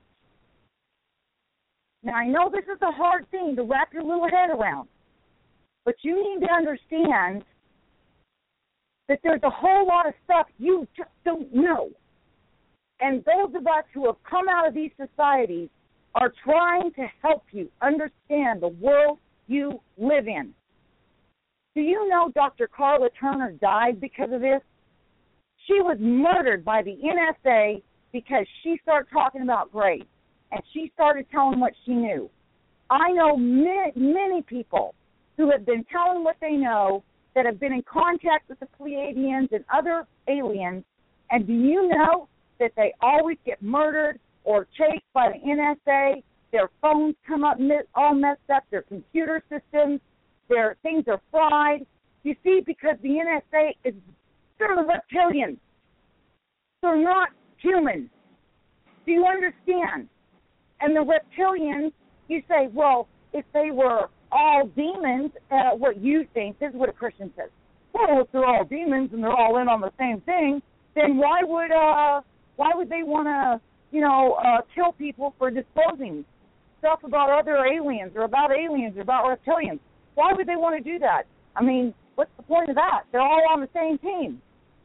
Now, I know this is a hard thing to wrap your little head around, but you need to understand that there's a whole lot of stuff you just don't know. And those of us who have come out of these societies are trying to help you understand the world you live in. Do you know Doctor Carla Turner died because of this? She was murdered by the N S A because she started talking about grace, and she started telling what she knew. I know many, many people who have been telling what they know, that have been in contact with the Pleiadians and other aliens, and do you know that they always get murdered or chased by the N S A? Their phones come up all messed up, their computer systems, their things are fried. You see, because the N S A is, they're the reptilians. They're not humans. Do you understand? And the reptilians, you say, well, if they were all demons, uh, what you think, this is what a Christian says, well, if they're all demons and they're all in on the same thing, then why would uh, why would they want to, you know, uh, kill people for disclosing stuff about other aliens or about aliens or about reptilians? Why would they want to do that? I mean, what's the point of that? They're all on the same team.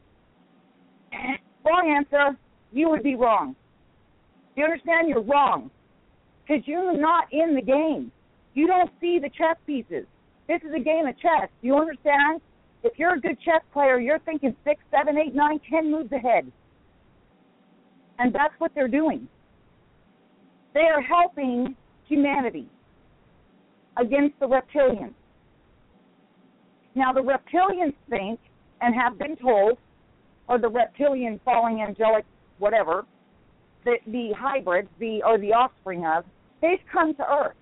Wrong answer. You would be wrong. Do you understand? You're wrong. Because you're not in the game. You don't see the chess pieces. This is a game of chess. Do you understand? If you're a good chess player, you're thinking six, seven, eight, nine, ten moves ahead. And that's what they're doing. They are helping humanity against the reptilians. Now, the reptilians think and have been told, or the reptilian falling angelic, whatever, that the hybrids, the or the offspring of, they've come to Earth.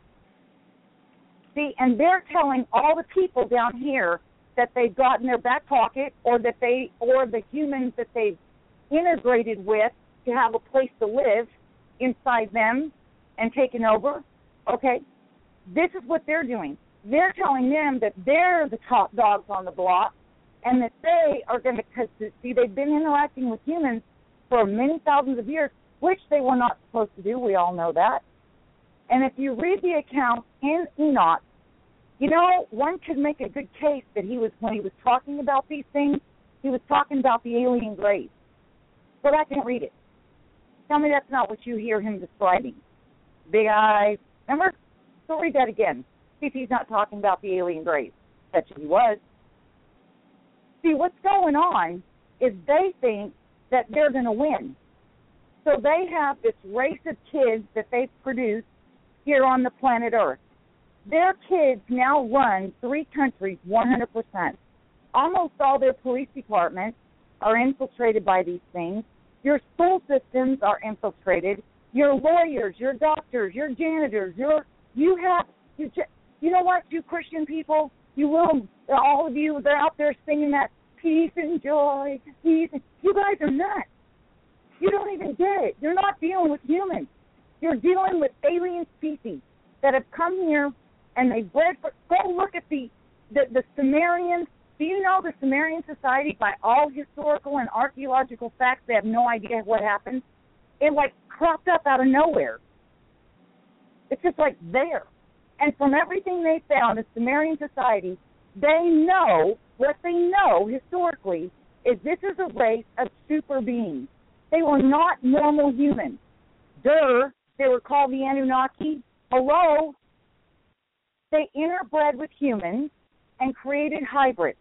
See, and they're telling all the people down here that they've got in their back pocket, or that they, or the humans that they've integrated with to have a place to live inside them and taken over. Okay, this is what they're doing. They're telling them that they're the top dogs on the block, and that they are going to, because see, they've been interacting with humans for many thousands of years, which they were not supposed to do. We all know that. And if you read the account in Enoch, you know, one could make a good case that he was, when he was talking about these things, he was talking about the alien race. Go back and read it. Tell me that's not what you hear him describing. Big eyes. Remember? Go read that again. See if he's not talking about the alien race. Bet you he was. See, what's going on is they think that they're going to win. So they have this race of kids that they've produced here on the planet Earth. Their kids now run three countries one hundred percent. Almost all their police departments are infiltrated by these things. Your school systems are infiltrated. Your lawyers, your doctors, your janitors, your you have you, you know what, you Christian people, You will, all of you, they're out there singing that peace and joy, peace. And, you guys are nuts. You don't even get it. You're not dealing with humans. You're dealing with alien species that have come here and they bred for. Go look at the, the, the Sumerians. Do you know the Sumerian society, by all historical and archaeological facts, they have no idea what happened? It, like, cropped up out of nowhere. It's just, like, there. And from everything they found in Sumerian society, they know, what they know historically, is this is a race of super beings. They were not normal humans. Duh, they were called the Anunnaki. Hello? They interbred with humans and created hybrids.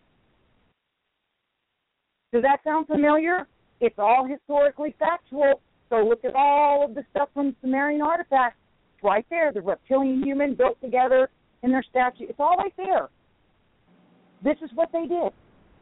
Does that sound familiar? It's all historically factual. So look at all of the stuff from Sumerian artifacts. It's right there. The reptilian human built together in their statue. It's all right there. This is what they did.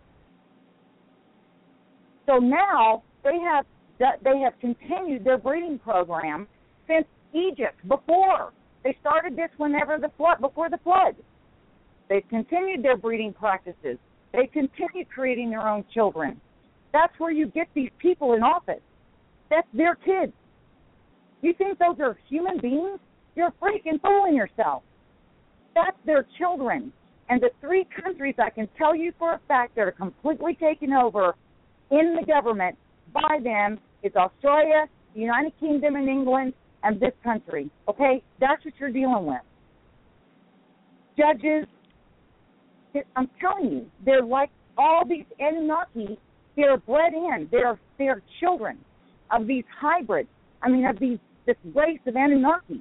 So now they have they have continued their breeding program since Egypt, before. They started this whenever the flood, before the flood. They've continued their breeding practices. They continue creating their own children. That's where you get these people in office. That's their kids. You think those are human beings? You're freaking fooling yourself. That's their children. And the three countries I can tell you for a fact that are completely taken over in the government by them is Australia, the United Kingdom and England, and this country. Okay? That's what you're dealing with. Judges, I'm telling you, they're like all these Anunnaki. They're bred in. They're they're children of these hybrids. I mean, of these this race of Anunnaki.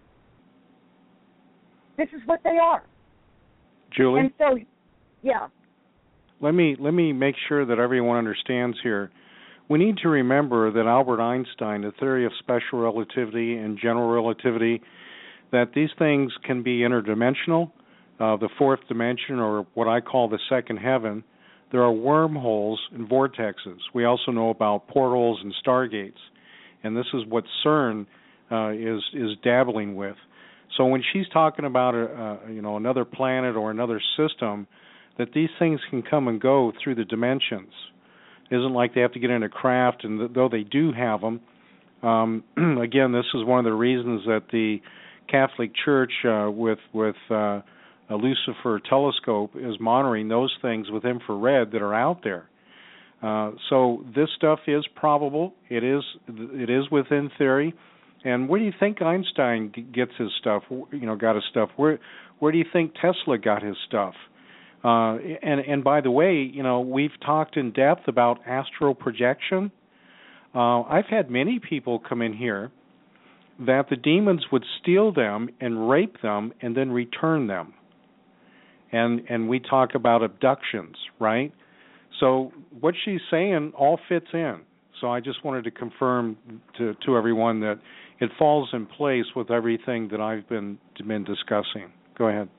This is what they are. Julie? And so, yeah. Let me let me make sure that everyone understands here. We need to remember that Albert Einstein, the theory of special relativity and general relativity, that these things can be interdimensional. Uh, the fourth dimension, or what I call the second heaven, there are wormholes and vortexes. We also know about portals and stargates, and this is what CERN uh, is is dabbling with. So when she's talking about a, a you know another planet or another system, that these things can come and go through the dimensions. It isn't like they have to get in a craft, and th- though they do have them, um, again, this is one of the reasons that the Catholic Church uh, with with uh, a Lucifer telescope is monitoring those things with infrared that are out there. Uh, so this stuff is probable. It is it is within theory. And where do you think Einstein gets his stuff? You know, got his stuff. Where where do you think Tesla got his stuff? Uh, and and by the way, you know, we've talked in depth about astral projection. Uh, I've had many people come in here that the demons would steal them and rape them and then return them. And and we talk about abductions, right? So what she's saying all fits in. So I just wanted to confirm to, to everyone that it falls in place with everything that I've been been discussing. Go ahead.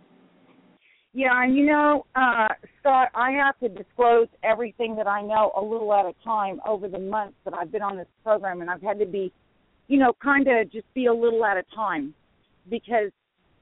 Yeah, and you know, uh, Scott, I have to disclose everything that I know a little at a time over the months that I've been on this program, and I've had to be, you know, kind of just be a little at a time, because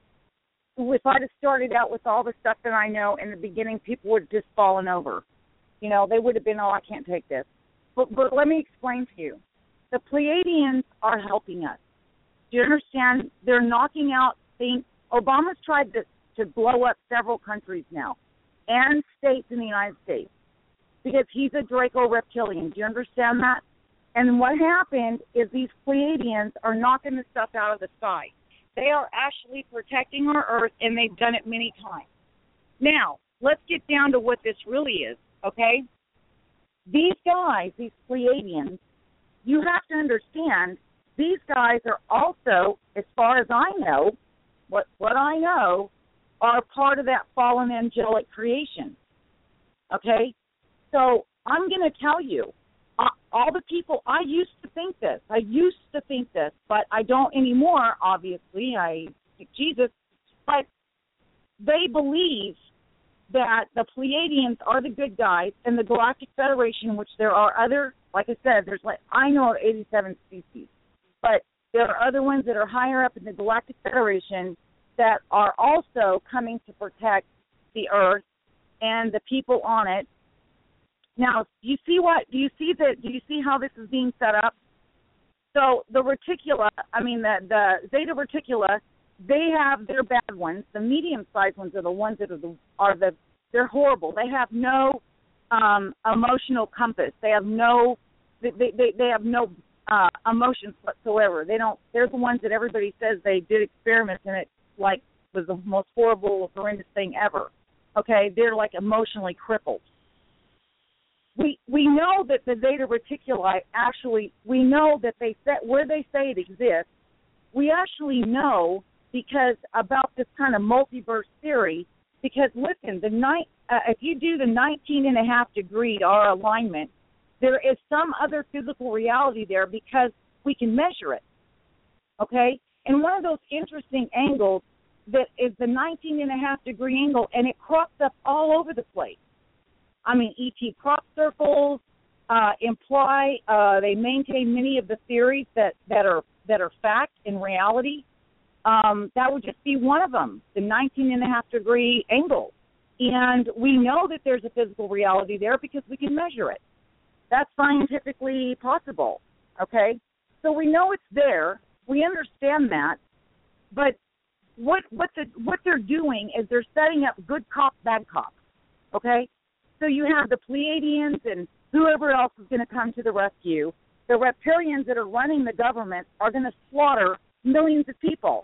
if I'd have started out with all the stuff that I know in the beginning, people would have just fallen over. You know, they would have been, oh, I can't take this. But, but let me explain to you. The Pleiadians are helping us. Do you understand? They're knocking out things. Obama's tried to, to blow up several countries now and states in the United States because he's a Draco reptilian. Do you understand that? And what happened is these Pleiadians are knocking the stuff out of the sky. They are actually protecting our Earth, and they've done it many times. Now, let's get down to what this really is, okay? These guys, these Pleiadians, you have to understand, these guys are also, as far as I know, what what I know, are part of that fallen angelic creation, okay? So I'm going to tell you, uh, all the people, I used to think this. I used to think this, but I don't anymore, obviously. I think Jesus. But they believe that the Pleiadians are the good guys, and the Galactic Federation, which there are other, like I said, there's like, I know of eighty-seven species, but there are other ones that are higher up in the Galactic Federation that are also coming to protect the earth and the people on it. Now, do you see what? Do you see that? Do you see how this is being set up? So the reticula, I mean the the Zeta Reticula, they have their bad ones. The medium-sized ones are the ones that are the are the they're horrible. They have no um, emotional compass. They have no they they they have no uh, emotions whatsoever. They don't. They're the ones that everybody says they did experiments and it like was the most horrible, horrendous thing ever. Okay, they're like emotionally crippled. We we know that the Zeta Reticuli actually, we know that they set where they say it exists. We actually know because about this kind of multiverse theory. Because listen, the night uh, if you do the nineteen and a half degree R alignment, there is some other physical reality there because we can measure it. Okay, and one of those interesting angles that is the nineteen and a half degree angle, and it crops up all over the place. I mean, E T crop circles uh, imply uh, they maintain many of the theories that, that are that are fact in reality. Um, that would just be one of them, the nineteen and a half degree angle. And we know that there's a physical reality there because we can measure it. That's scientifically possible, okay? So we know it's there. We understand that. But what what the, what they're doing is they're setting up good cop, bad cop, okay? So you have the Pleiadians and whoever else is going to come to the rescue. The reptilians that are running the government are going to slaughter millions of people.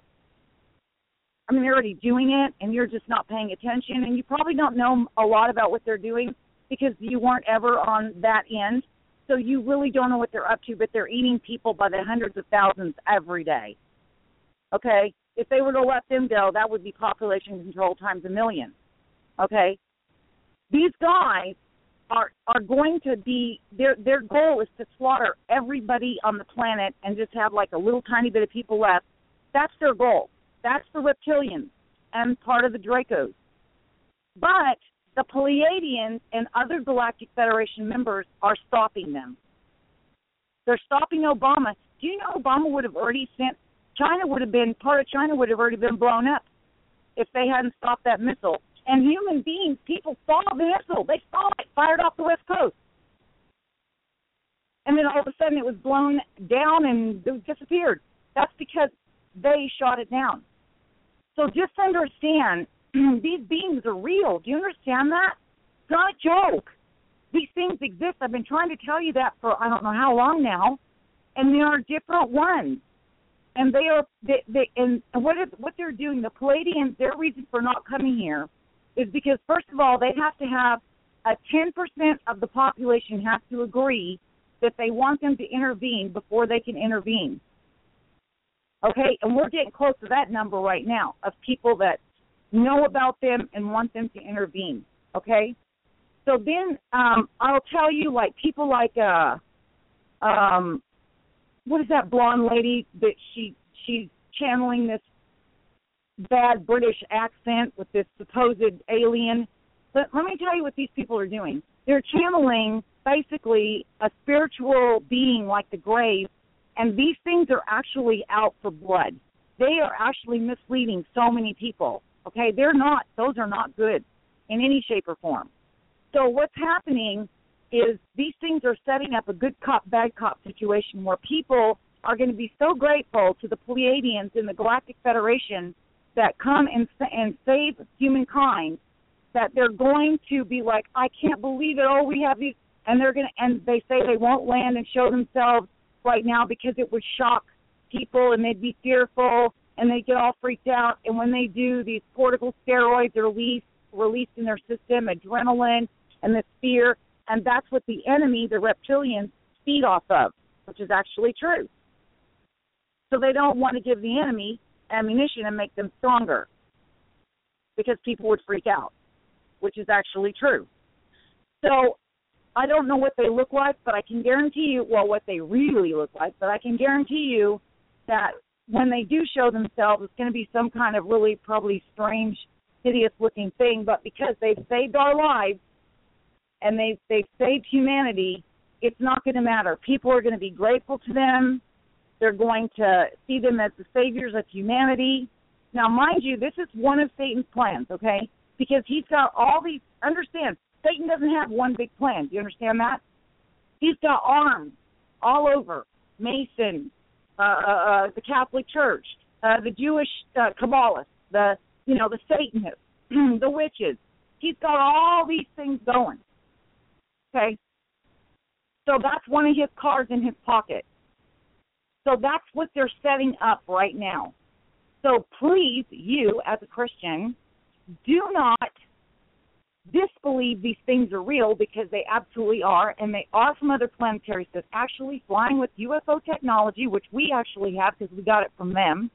I mean, they're already doing it, and you're just not paying attention, and you probably don't know a lot about what they're doing because you weren't ever on that end, so you really don't know what they're up to, but they're eating people by the hundreds of thousands every day. Okay? If they were to let them go, that would be population control times a million. Okay? These guys are are going to be, their their goal is to slaughter everybody on the planet and just have like a little tiny bit of people left. That's their goal. That's the reptilians and part of the Dracos. But the Pleiadians and other Galactic Federation members are stopping them. They're stopping Obama. Do you know Obama would have already sent, China would have been, part of China would have already been blown up if they hadn't stopped that missile. And human beings, people saw the missile. They saw it fired off the West Coast. And then all of a sudden it was blown down and it disappeared. That's because they shot it down. So just understand, these beings are real. Do you understand that? It's not a joke. These things exist. I've been trying to tell you that for I don't know how long now. And there are different ones. And they are, they, they, and what, is, what they're doing, the Pleiadians, their reason for not coming here is because, first of all, they have to have a ten percent of the population has to agree that they want them to intervene before they can intervene. Okay, and we're getting close to that number right now of people that know about them and want them to intervene. Okay, so then um, I'll tell you, like people like uh, um, what is that blonde lady that she she's channeling this bad British accent with this supposed alien. But let me tell you what these people are doing. They're channeling basically a spiritual being like the Greys, and these things are actually out for blood. They are actually misleading so many people. Okay, they're not, those are not good in any shape or form. So what's happening is these things are setting up a good cop, bad cop situation where people are going to be so grateful to the Pleiadians in the Galactic Federation that come and and save humankind, that they're going to be like, I can't believe it. Oh, we have these, and they're going to, and they say they won't land and show themselves right now because it would shock people and they'd be fearful and they get all freaked out. And when they do, these corticosteroids are released released in their system, adrenaline and this fear, and that's what the enemy, the reptilians, feed off of, which is actually true. So they don't want to give the enemy ammunition and make them stronger because people would freak out, which is actually true. So I don't know what they look like, but I can guarantee you, well, what they really look like, but I can guarantee you that when they do show themselves, it's going to be some kind of really probably strange, hideous-looking thing, but because they've saved our lives and they've, they've saved humanity, it's not going to matter. People are going to be grateful to them. They're going to see them as the saviors of humanity. Now, mind you, this is one of Satan's plans, okay? because he's got all these, understand, Satan doesn't have one big plan. Do you understand that? He's got arms all over, Mason, uh, uh, uh, the Catholic Church, uh, the Jewish uh, Kabbalists, the, you know, the Satanists, the witches. He's got all these things going, okay? So that's one of his cards in his pocket. So that's what they're setting up right now. So please, you as a Christian, do not disbelieve these things are real, because they absolutely are, and they are from other planetary systems, actually flying with U F O technology, which we actually have because we got it from them.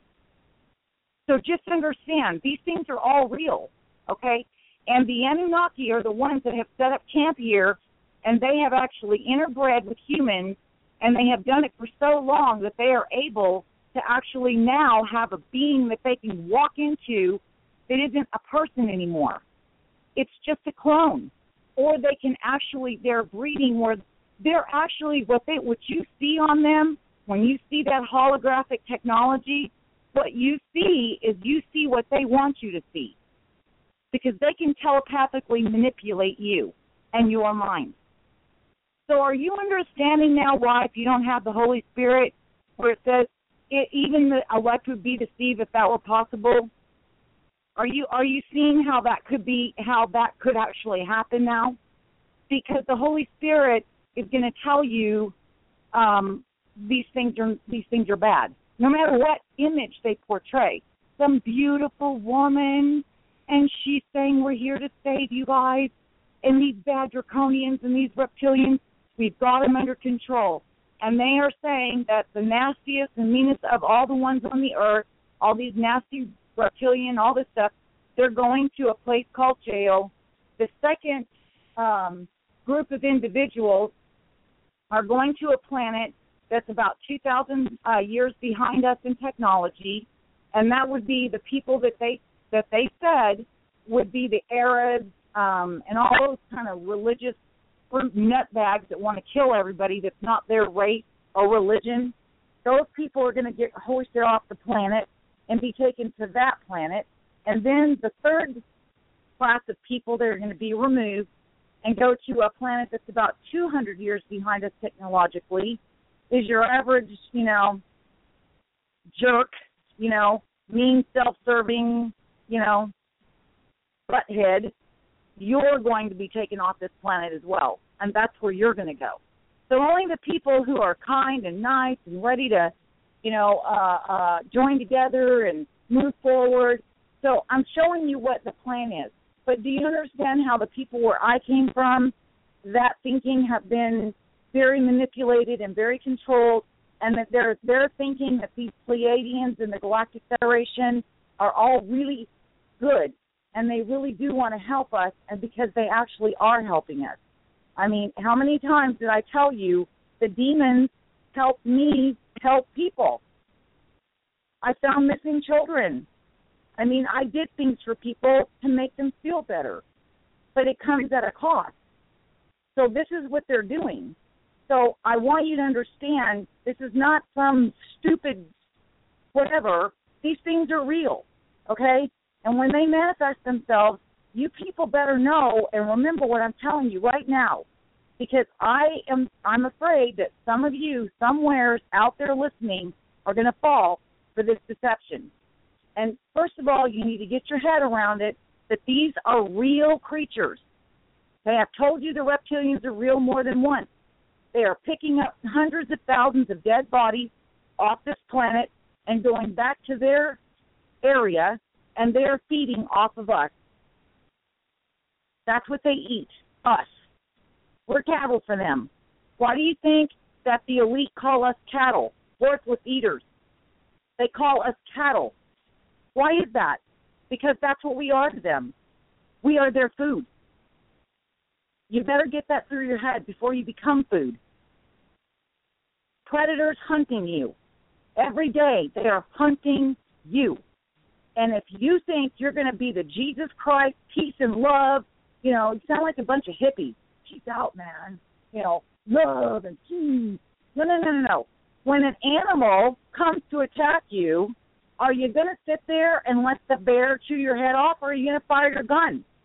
So just understand, these things are all real, okay? And the Anunnaki are the ones that have set up camp here, and they have actually interbred with humans, and they have done it for so long that they are able to actually now have a being that they can walk into that isn't a person anymore. It's just a clone. Or they can actually, they're breeding where they're actually, what they, what you see on them, when you see that holographic technology, what you see is you see what they want you to see. Because they can telepathically manipulate you and your mind. So are you understanding now why, if you don't have the Holy Spirit, where it says it, even the elect would be deceived if that were possible? Are you are you seeing how that could be, how that could actually happen now? Because the Holy Spirit is going to tell you um, these things are these things are bad, no matter what image they portray. Some beautiful woman, and she's saying we're here to save you guys, and these bad draconians and these reptilians, we've got them under control. And they are saying that the nastiest and meanest of all the ones on the earth, all these nasty reptilian, all this stuff, they're going to a place called jail. The second um, group of individuals are going to a planet that's about two thousand uh, years behind us in technology, and that would be the people that they that they said would be the Arabs um, and all those kind of religious nutbags that want to kill everybody that's not their race or religion. Those people are going to get hoisted off the planet and be taken to that planet. And then the third class of people that are going to be removed and go to a planet that's about two hundred years behind us technologically is your average, you know, jerk, you know, mean, self-serving, you know, butthead. You're going to be taken off this planet as well, and that's where you're going to go. So only the people who are kind and nice and ready to, you know, uh, uh, join together and move forward. So I'm showing you what the plan is. But do you understand how the people where I came from, that thinking have been very manipulated and very controlled, and that they're, they're thinking that these Pleiadians and the Galactic Federation are all really good, and they really do want to help us, and because they actually are helping us. I mean, how many times did I tell you the demons help me help people? I found missing children. I mean, I did things for people to make them feel better, but it comes at a cost. So this is what they're doing. So I want you to understand this is not some stupid whatever. These things are real, okay? And when they manifest themselves, you people better know and remember what I'm telling you right now, because I am I'm afraid that some of you somewhere out there listening are going to fall for this deception. And first of all, you need to get your head around it, that these are real creatures. They have told you the reptilians are real more than once. They are picking up hundreds of thousands of dead bodies off this planet and going back to their area, and they are feeding off of us. That's what they eat, us. We're cattle for them. Why do you think that the elite call us cattle, worthless eaters? They call us cattle. Why is that? Because that's what we are to them. We are their food. You better get that through your head before you become food. Predators hunting you. Every day they are hunting you. And if you think you're going to be the Jesus Christ, peace and love, you know, you sound like a bunch of hippies. She's out, man. You know, love and peace. No, no, no, no, no. When an animal comes to attack you, are you going to sit there and let the bear chew your head off, or are you going to fire your gun?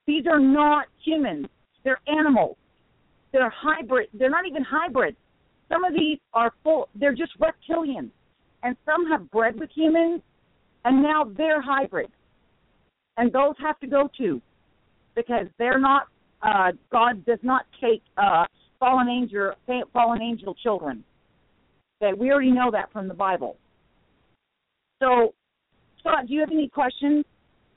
These are not humans. They're animals. They're hybrid. They're not even hybrids. Some of these are full. They're just reptilians. And some have bred with humans, and now they're hybrids. And those have to go too, because they're not, uh, God does not take uh, fallen angel, fallen angel children. Okay, we already know that from the Bible. So, Scott, do you have any questions?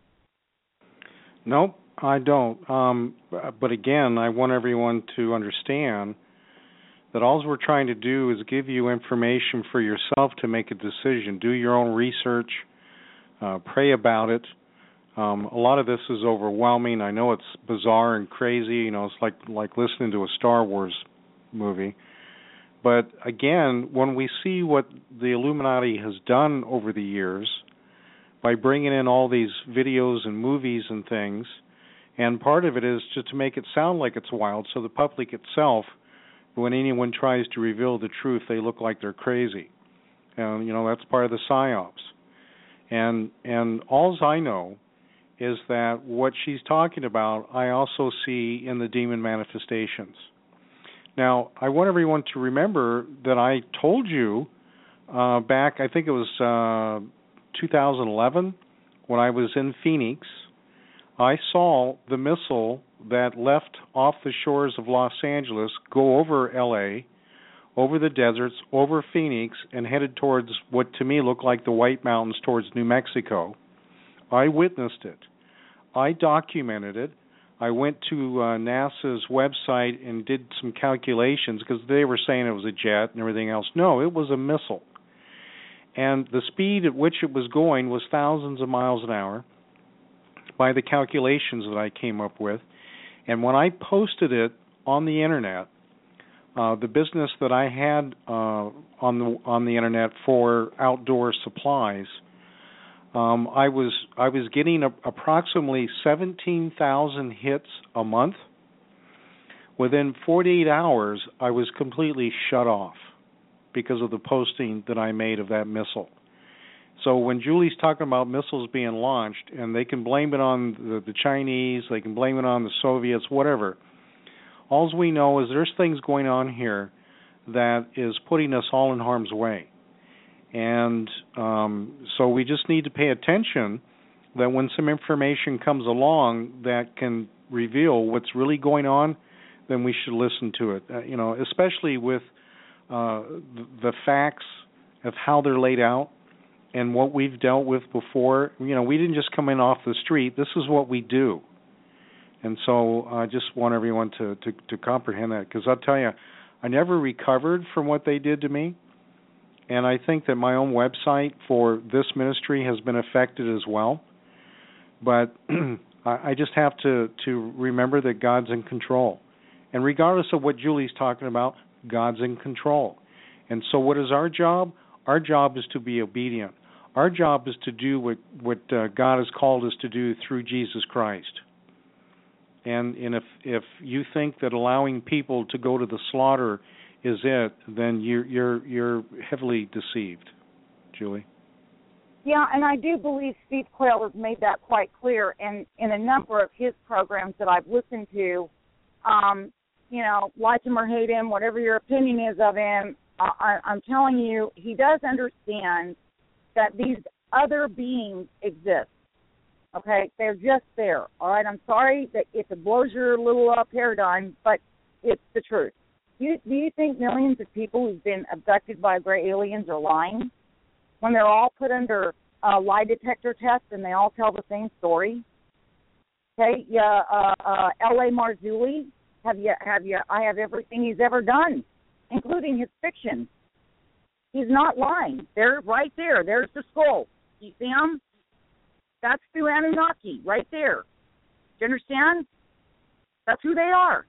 Nope, I don't. Um, but again, I want everyone to understand that all we're trying to do is give you information for yourself to make a decision. Do your own research. Uh, pray about it. Um, a lot of this is overwhelming. I know it's bizarre and crazy. You know, it's like like listening to a Star Wars movie. But again, when we see what the Illuminati has done over the years by bringing in all these videos and movies and things, and part of it is just to make it sound like it's wild, so the public itself, when anyone tries to reveal the truth, they look like they're crazy. And, you know, that's part of the psyops. And and alls I know is that what she's talking about, I also see in the demon manifestations. Now, I want everyone to remember that I told you uh, back, I think it was uh, two thousand eleven, when I was in Phoenix, I saw the missile that left off the shores of Los Angeles go over L A, over the deserts, over Phoenix, and headed towards what to me looked like the White Mountains towards New Mexico. I witnessed it. I documented it. I went to uh, NASA's website and did some calculations because they were saying it was a jet and everything else. No, it was a missile. And the speed at which it was going was thousands of miles an hour by the calculations that I came up with. And when I posted it on the Internet, uh, the business that I had uh, on the on the Internet for outdoor supplies, Um, I was I was getting a, approximately seventeen thousand hits a month. Within forty-eight hours, I was completely shut off because of the posting that I made of that missile. So when Julie's talking about missiles being launched, and they can blame it on the, the Chinese, they can blame it on the Soviets, whatever, all we know is there's things going on here that is putting us all in harm's way. And um, so we just need to pay attention that when some information comes along that can reveal what's really going on, then we should listen to it. Uh, you know, especially with uh, the facts of how they're laid out and what we've dealt with before. You know, we didn't just come in off the street. This is what we do. And so I just want everyone to, to, to comprehend that, because I'll tell you, I never recovered from what they did to me. And I think that my own website for this ministry has been affected as well. But I just have to, to remember that God's in control. And regardless of what Julie's talking about, God's in control. And so what is our job? Our job is to be obedient. Our job is to do what, what uh, God has called us to do through Jesus Christ. And, and if if you think that allowing people to go to the slaughter is it, then you're you're you're heavily deceived, Julie. Yeah, and I do believe Steve Quayle has made that quite clear in, in a number of his programs that I've listened to. Um, you know, like him or hate him, whatever your opinion is of him, I, I'm telling you, he does understand that these other beings exist. Okay, they're just there. All right, I'm sorry that if it blows your little uh, paradigm, but it's the truth. Do you, do you think millions of people who've been abducted by gray aliens are lying when they're all put under a lie detector test and they all tell the same story? Okay, yeah, uh, uh, L A Marzulli, have you, have you, I have everything he's ever done, including his fiction. He's not lying. They're right there. There's the skull. You see him? That's through Anunnaki, right there. Do you understand? That's who they are.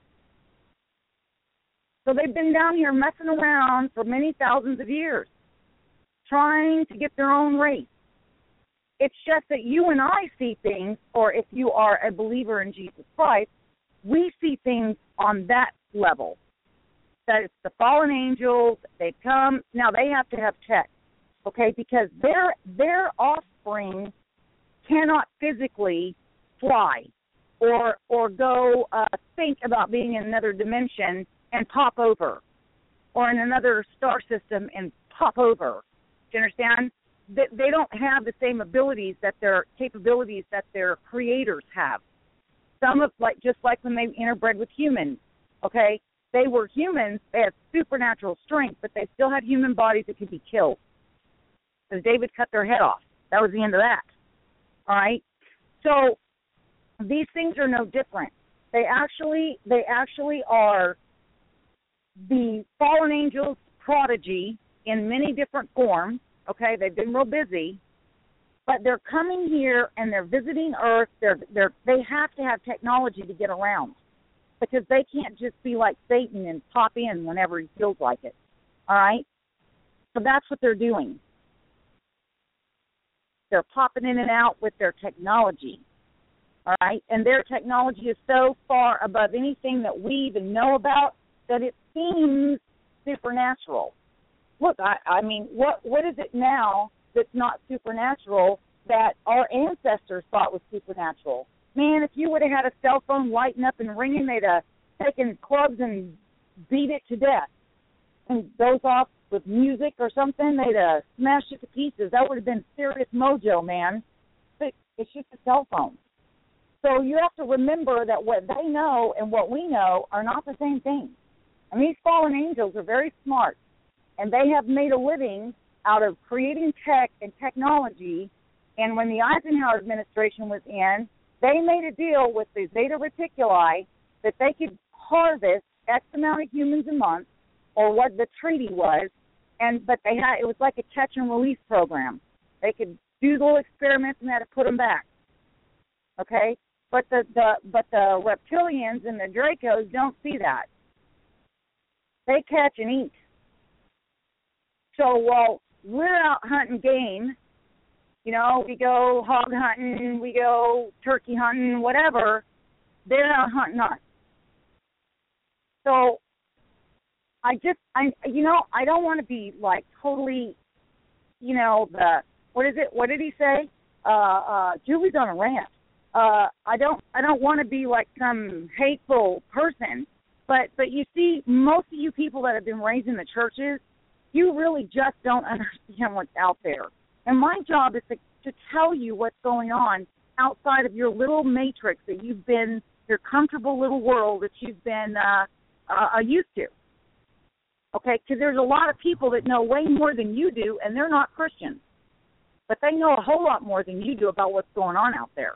So they've been down here messing around for many thousands of years, trying to get their own race. It's just that you and I see things, or if you are a believer in Jesus Christ, we see things on that level. That it's the fallen angels, they come. Now, they have to have checks, okay, because their their offspring cannot physically fly. or or go uh, think about being in another dimension and pop over, or in another star system and pop over. Do you understand? They, they don't have the same abilities that their capabilities that their creators have. Some of like just like when they interbred with humans, okay, they were humans. They had supernatural strength, but they still had human bodies that could be killed. Because David cut their head off. That was the end of that. All right. So these things are no different. They actually they actually are the fallen angels' prodigy in many different forms. Okay, they've been real busy, but they're coming here and they're visiting Earth. They're they're they have to have technology to get around, because they can't just be like Satan and pop in whenever he feels like it. All right, so that's what they're doing. They're popping in and out with their technology. All right, and their technology is so far above anything that we even know about that it seems supernatural. Look, I, I mean, what what is it now that's not supernatural that our ancestors thought was supernatural? Man, if you would have had a cell phone lighting up and ringing, they'd have taken clubs and beat it to death. And goes off with music or something, they'd have smashed it to pieces. That would have been serious mojo, man. But it's just a cell phone. So you have to remember that what they know and what we know are not the same thing. And these fallen angels are very smart. And they have made a living out of creating tech and technology. And when the Eisenhower administration was in, they made a deal with the Zeta Reticuli that they could harvest X amount of humans a month, or what the treaty was. And but they had it was like a catch and release program. They could do little experiments and they had to put them back. Okay, but the, the but the reptilians and the Dracos don't see that. They catch and eat. So while we're out hunting game, you know, we go hog hunting, we go turkey hunting, whatever, they're out hunting us. So I just, I, you know, I don't want to be like totally, you know, the, what is it, what did he say? Uh, uh, Julie's on a rant. Uh, I don't, I don't want to be like some hateful person, but, but you see, most of you people that have been raised in the churches, you really just don't understand what's out there. And my job is to, to tell you what's going on outside of your little matrix that you've been, your comfortable little world that you've been uh, uh, used to. Okay, because there's a lot of people that know way more than you do, and they're not Christians. But they know a whole lot more than you do about what's going on out there.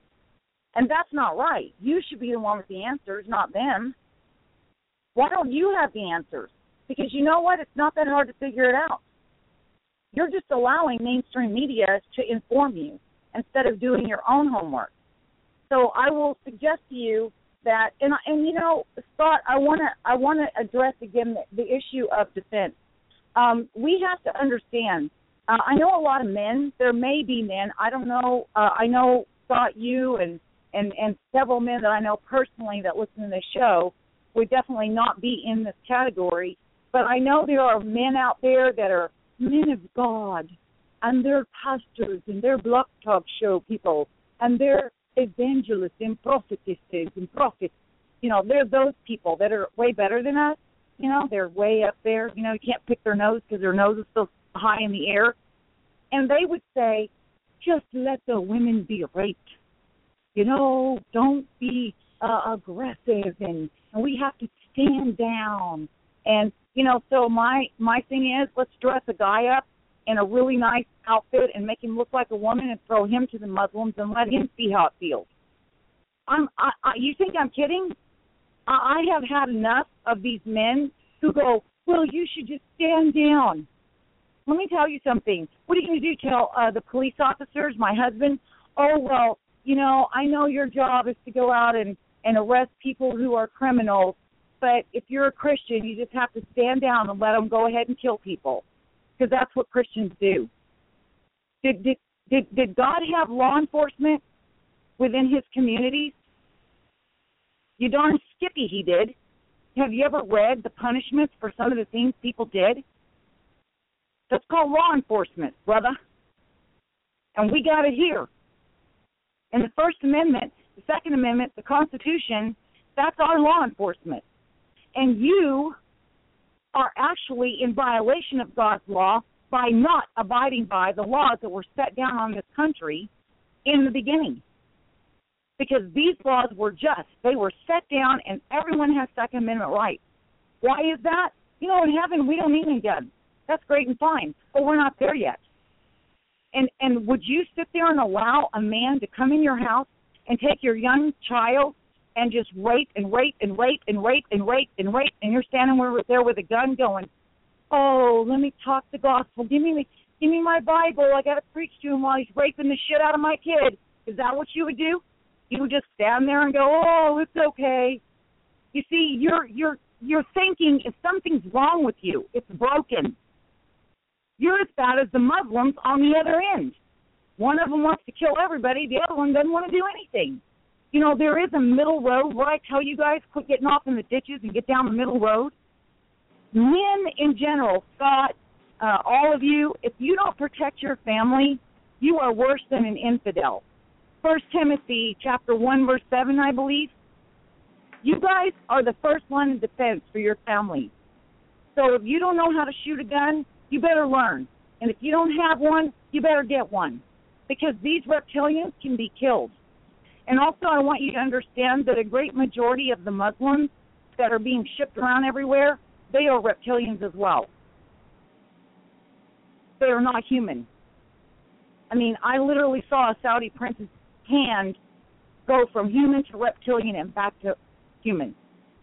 And that's not right. You should be the one with the answers, not them. Why don't you have the answers? Because you know what? It's not that hard to figure it out. You're just allowing mainstream media to inform you instead of doing your own homework. So I will suggest to you that, and, and you know, Scott, I want to I want to address again the, the issue of defense. Um, we have to understand. Uh, I know a lot of men. There may be men. I don't know. Uh, I know, Scott, you and, and, and several men that I know personally that listen to this show would definitely not be in this category. But I know there are men out there that are men of God, and they're pastors, and they're Blog Talk Show people, and they're evangelists and prophetesses and prophets. You know, they're those people that are way better than us. You know, they're way up there. You know, you can't pick their nose because their nose is so high in the air. And they would say, just let the women be raped. You know, don't be uh, aggressive, and, and we have to stand down. And you know, so my, my thing is, let's dress a guy up in a really nice outfit and make him look like a woman and throw him to the Muslims and let him see how it feels. I'm, I, I, you think I'm kidding? I, I have had enough of these men who go, well, you should just stand down. Let me tell you something. What are you going to do? Tell uh, the police officers, my husband, oh, well, you know, I know your job is to go out and, and arrest people who are criminals. But if you're a Christian, you just have to stand down and let them go ahead and kill people, because that's what Christians do. Did, did did did God have law enforcement within his communities? You darn skippy he did. Have you ever read the punishments for some of the things people did? That's called law enforcement, brother. And we got it here. In the First Amendment, the Second Amendment, the Constitution, that's our law enforcement. And you are actually in violation of God's law by not abiding by the laws that were set down on this country in the beginning. Because these laws were just. They were set down, and everyone has Second Amendment rights. Why is that? You know, in heaven, we don't need any guns. That's great and fine, but we're not there yet. And and would you sit there and allow a man to come in your house and take your young child and just rape and rape and rape and rape and rape and rape, and you're standing there with a gun going, oh, let me talk the gospel. Give me give me my Bible. I got to preach to him while he's raping the shit out of my kid. Is that what you would do? You would just stand there and go, oh, it's okay. You see, you're you're you're thinking if something's wrong with you, it's broken. You're as bad as the Muslims on the other end. One of them wants to kill everybody. The other one doesn't want to do anything. You know, there is a middle road where I tell you guys, quit getting off in the ditches and get down the middle road. Men in general, Scott, uh, all of you, if you don't protect your family, you are worse than an infidel. First Timothy chapter one, verse seven, I believe. You guys are the first line of defense for your family. So if you don't know how to shoot a gun, you better learn. And if you don't have one, you better get one. Because these reptilians can be killed. And also I want you to understand that a great majority of the Muslims that are being shipped around everywhere, they are reptilians as well. They are not human. I mean, I literally saw a Saudi prince's hand go from human to reptilian and back to human.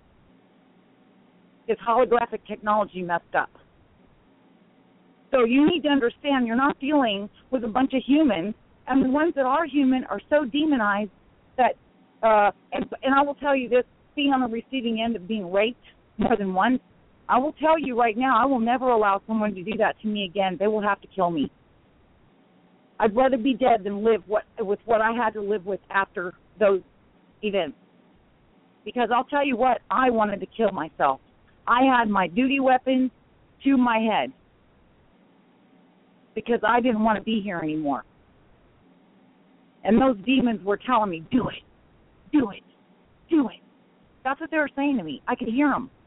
His holographic technology messed up. So you need to understand you're not dealing with a bunch of humans, and the ones that are human are so demonized that, uh, and, and I will tell you this, being on the receiving end of being raped more than once, I will tell you right now, I will never allow someone to do that to me again. They will have to kill me. I'd rather be dead than live what, with what I had to live with after those events. Because I'll tell you what, I wanted to kill myself. I had my duty weapon to my head because I didn't want to be here anymore. And those demons were telling me, do it, do it, do it. That's what they were saying to me. I could hear them.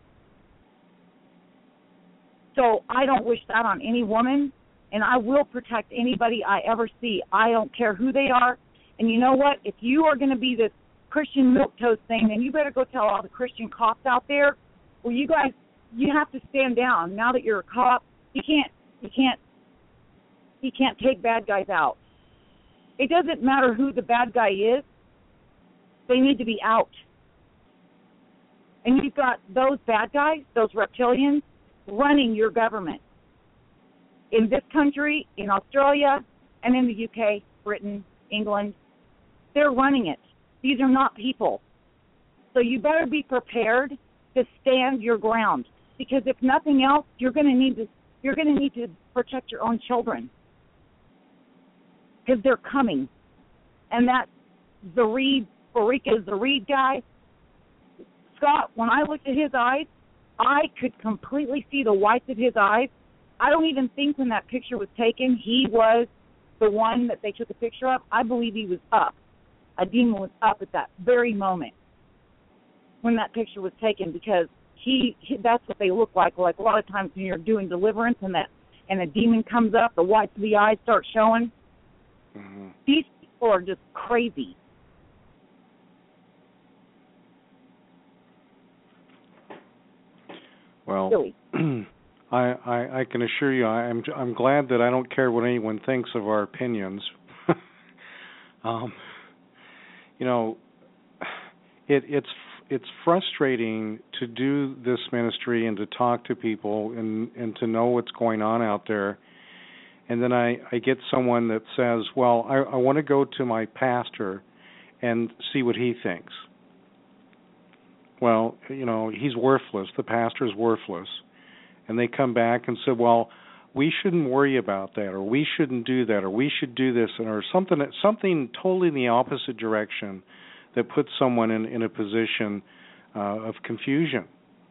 So I don't wish that on any woman, and I will protect anybody I ever see. I don't care who they are. And you know what? If you are going to be this Christian milquetoast thing, then you better go tell all the Christian cops out there, well, you guys, you have to stand down. Now that you're a cop, you can't, you can't, you can't take bad guys out. It doesn't matter who the bad guy is. They need to be out. And you've got those bad guys, those reptilians, running your government. In this country, in Australia, and in the U K, Britain, England, they're running it. These are not people. So you better be prepared to stand your ground, because if nothing else, you're going to need to you're going to need to protect your own children, because they're coming. And that Zareed, Farika Zareed guy, Scott, when I looked at his eyes, I could completely see the whites of his eyes. I don't even think when that picture was taken, he was the one that they took a picture of. I believe he was up. A demon was up at that very moment when that picture was taken, because he, he that's what they look like. Like a lot of times when you're doing deliverance and that and a demon comes up, the whites of the eyes start showing. Mm-hmm. These people are just crazy. Well, I, I I can assure you, I'm I'm glad that I don't care what anyone thinks of our opinions. um, you know, it it's it's frustrating to do this ministry and to talk to people and, and to know what's going on out there. And then I, I get someone that says, well, I, I want to go to my pastor and see what he thinks. Well, you know, he's worthless. The pastor's worthless. And they come back and say, well, we shouldn't worry about that, or we shouldn't do that, or we should do this, or something something totally in the opposite direction that puts someone in, in a position uh, of confusion.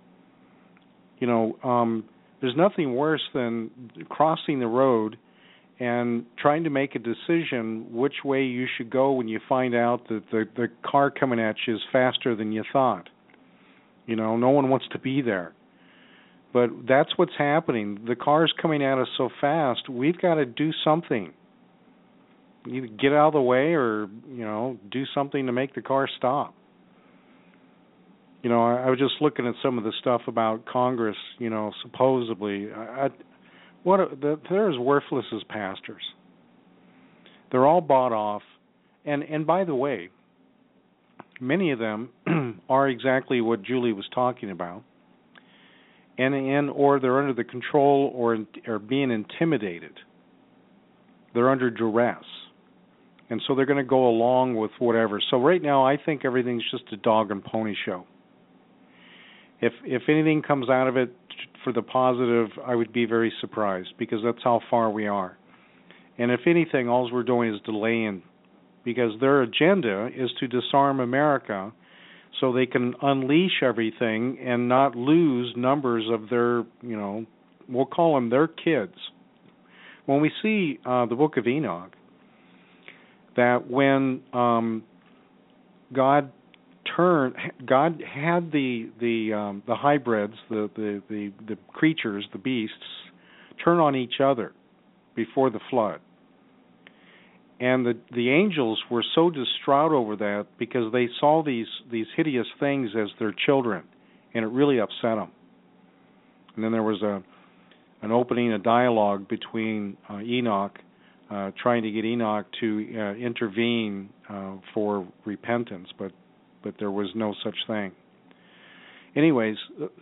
You know, um, there's nothing worse than crossing the road and trying to make a decision which way you should go when you find out that the, the car coming at you is faster than you thought. You know, no one wants to be there. But that's what's happening. The car's coming at us so fast, we've got to do something. Either get out of the way or, you know, do something to make the car stop. You know, I, I was just looking at some of the stuff about Congress, you know, supposedly. I, I, what a, the, they're as worthless as pastors. They're all bought off. And, and by the way, many of them are exactly what Julie was talking about. And, and or they're under the control or, or being intimidated. They're under duress. And so they're going to go along with whatever. So right now I think everything's just a dog and pony show. If if anything comes out of it for the positive, I would be very surprised because that's how far we are. And if anything, all we're doing is delaying because their agenda is to disarm America so they can unleash everything and not lose numbers of their, you know, we'll call them their kids. When we see uh, the book of Enoch, that when um, God turned, God had the the um, the hybrids, the, the, the, the creatures, the beasts, turn on each other before the flood. And the the angels were so distraught over that because they saw these, these hideous things as their children, and it really upset them. And then there was a an opening, a dialogue between uh, Enoch, uh, trying to get Enoch to uh, intervene uh, for repentance, but but there was no such thing. Anyways,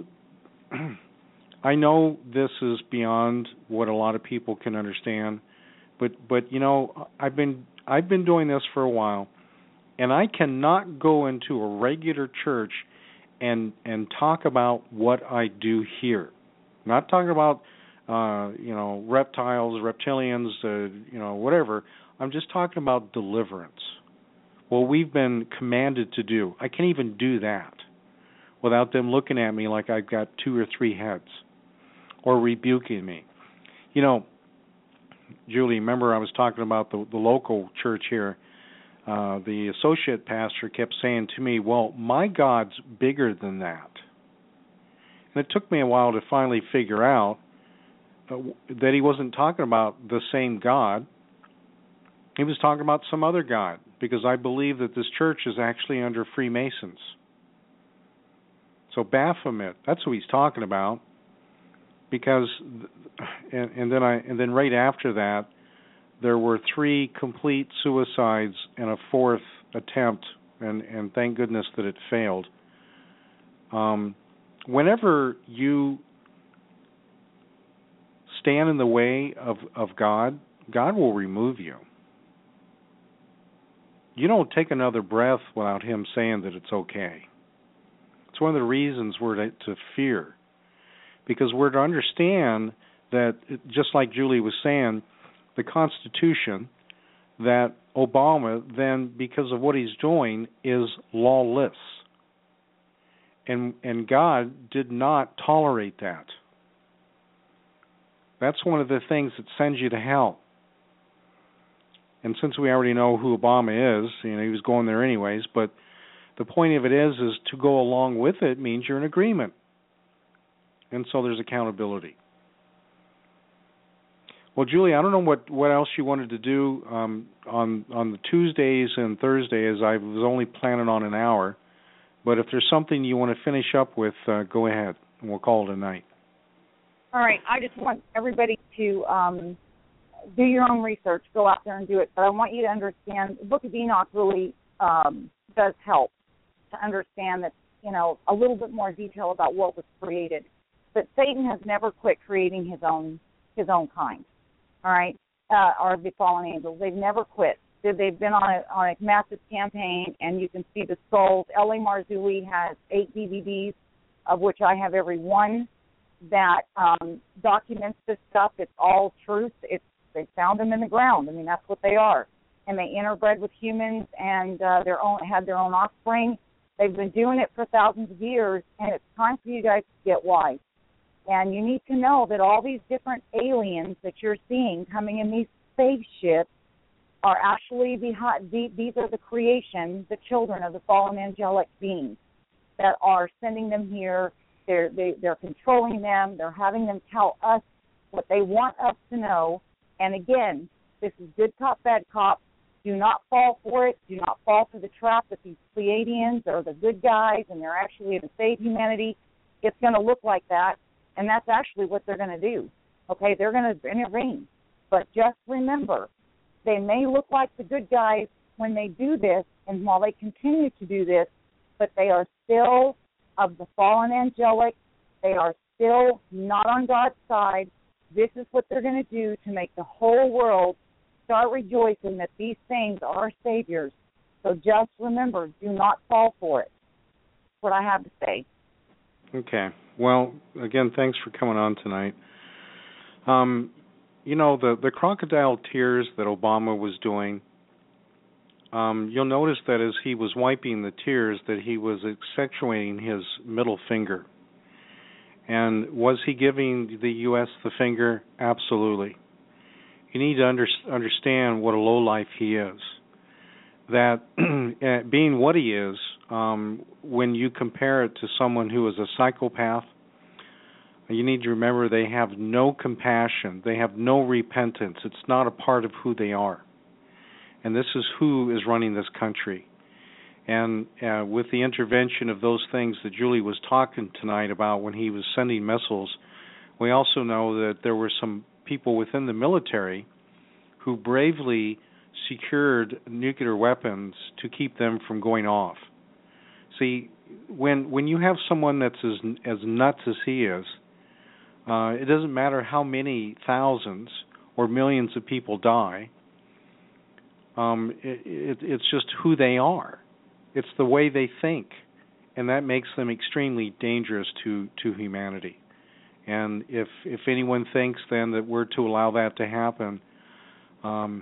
I know this is beyond what a lot of people can understand. But but you know, I've been I've been doing this for a while, and I cannot go into a regular church and and talk about what I do here. I'm not talking about uh, you know reptiles, reptilians, uh, you know whatever. I'm just talking about deliverance. What we've been commanded to do. I can't even do that without them looking at me like I've got two or three heads or rebuking me. You know. Julie, remember I was talking about the, the local church here. Uh, the associate pastor kept saying to me, well, my God's bigger than that. And it took me a while to finally figure out uh, that he wasn't talking about the same God. He was talking about some other God, because I believe that this church is actually under Freemasons. So Baphomet, that's who he's talking about. Because, and, and then I, and then right after that, there were three complete suicides and a fourth attempt, and, and thank goodness that it failed. Um, whenever you stand in the way of, of God, God will remove you. You don't take another breath without Him saying that it's okay. It's one of the reasons we're to, to fear. Because we're to understand that, just like Julie was saying, the Constitution, that Obama then, because of what he's doing, is lawless. And and God did not tolerate that. That's one of the things that sends you to hell. And since we already know who Obama is, you know, he was going there anyways, but the point of it is, is to go along with it means you're in agreement. And so there's accountability. Well, Julie, I don't know what, what else you wanted to do um, on on the Tuesdays and Thursdays. I was only planning on an hour. But if there's something you want to finish up with, uh, go ahead, and we'll call it a night. All right. I just want everybody to um, do your own research. Go out there and do it. But I want you to understand the Book of Enoch really um, does help to understand that, you know, a little bit more detail about what was created. But Satan has never quit creating his own his own kind, all right, uh, or the fallen angels. They've never quit. They've been on a, on a massive campaign, and you can see the skulls. L A Marzulli has eight D V Ds, of which I have every one, that um, documents this stuff. It's all truth. It's they found them in the ground. I mean, that's what they are. And they interbred with humans and uh, their own had their own offspring. They've been doing it for thousands of years, and it's time for you guys to get wise. And you need to know that all these different aliens that you're seeing coming in these spaceships are actually behind, these are the creation, the children of the fallen angelic beings that are sending them here. They're, they, they're controlling them. They're having them tell us what they want us to know. And again, this is good cop, bad cop. Do not fall for it. Do not fall for the trap that these Pleiadians are the good guys and they're actually going to save humanity. It's going to look like that, and that's actually what they're going to do. Okay, they're going to intervene. But just remember, they may look like the good guys when they do this, and while they continue to do this, but they are still of the fallen angelic. They are still not on God's side. This is what they're going to do to make the whole world start rejoicing that these things are saviors. So just remember, do not fall for it. That's what I have to say. Okay. Well, again, thanks for coming on tonight. Um, you know, the, the crocodile tears that Obama was doing, um, you'll notice that as he was wiping the tears that he was accentuating his middle finger. And was he giving the U S the finger? Absolutely. You need to under, understand what a lowlife he is. That being what he is, um, when you compare it to someone who is a psychopath, you need to remember they have no compassion. They have no repentance. It's not a part of who they are. And this is who is running this country. And uh, with the intervention of those things that Julie was talking tonight about when he was sending missiles, we also know that there were some people within the military who bravely secured nuclear weapons to keep them from going off. See, when when you have someone that's as as nuts as he is, uh, it doesn't matter how many thousands or millions of people die. Um, it, it, it's just who they are. It's the way they think, and that makes them extremely dangerous to, to humanity. And if if anyone thinks then that we're to allow that to happen, um,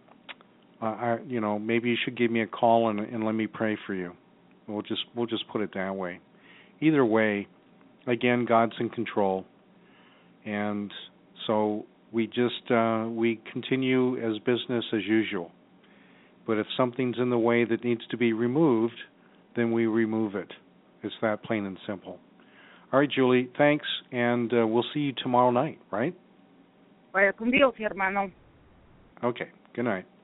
I, you know, maybe you should give me a call and, and let me pray for you. We'll just we'll just put it that way. Either way, again, God's in control, and so we just uh, we continue as business as usual. But if something's in the way that needs to be removed, then we remove it. It's that plain and simple. All right, Julie, thanks, and uh, we'll see you tomorrow night, right? Vaya con Dios, hermano. Okay, good night.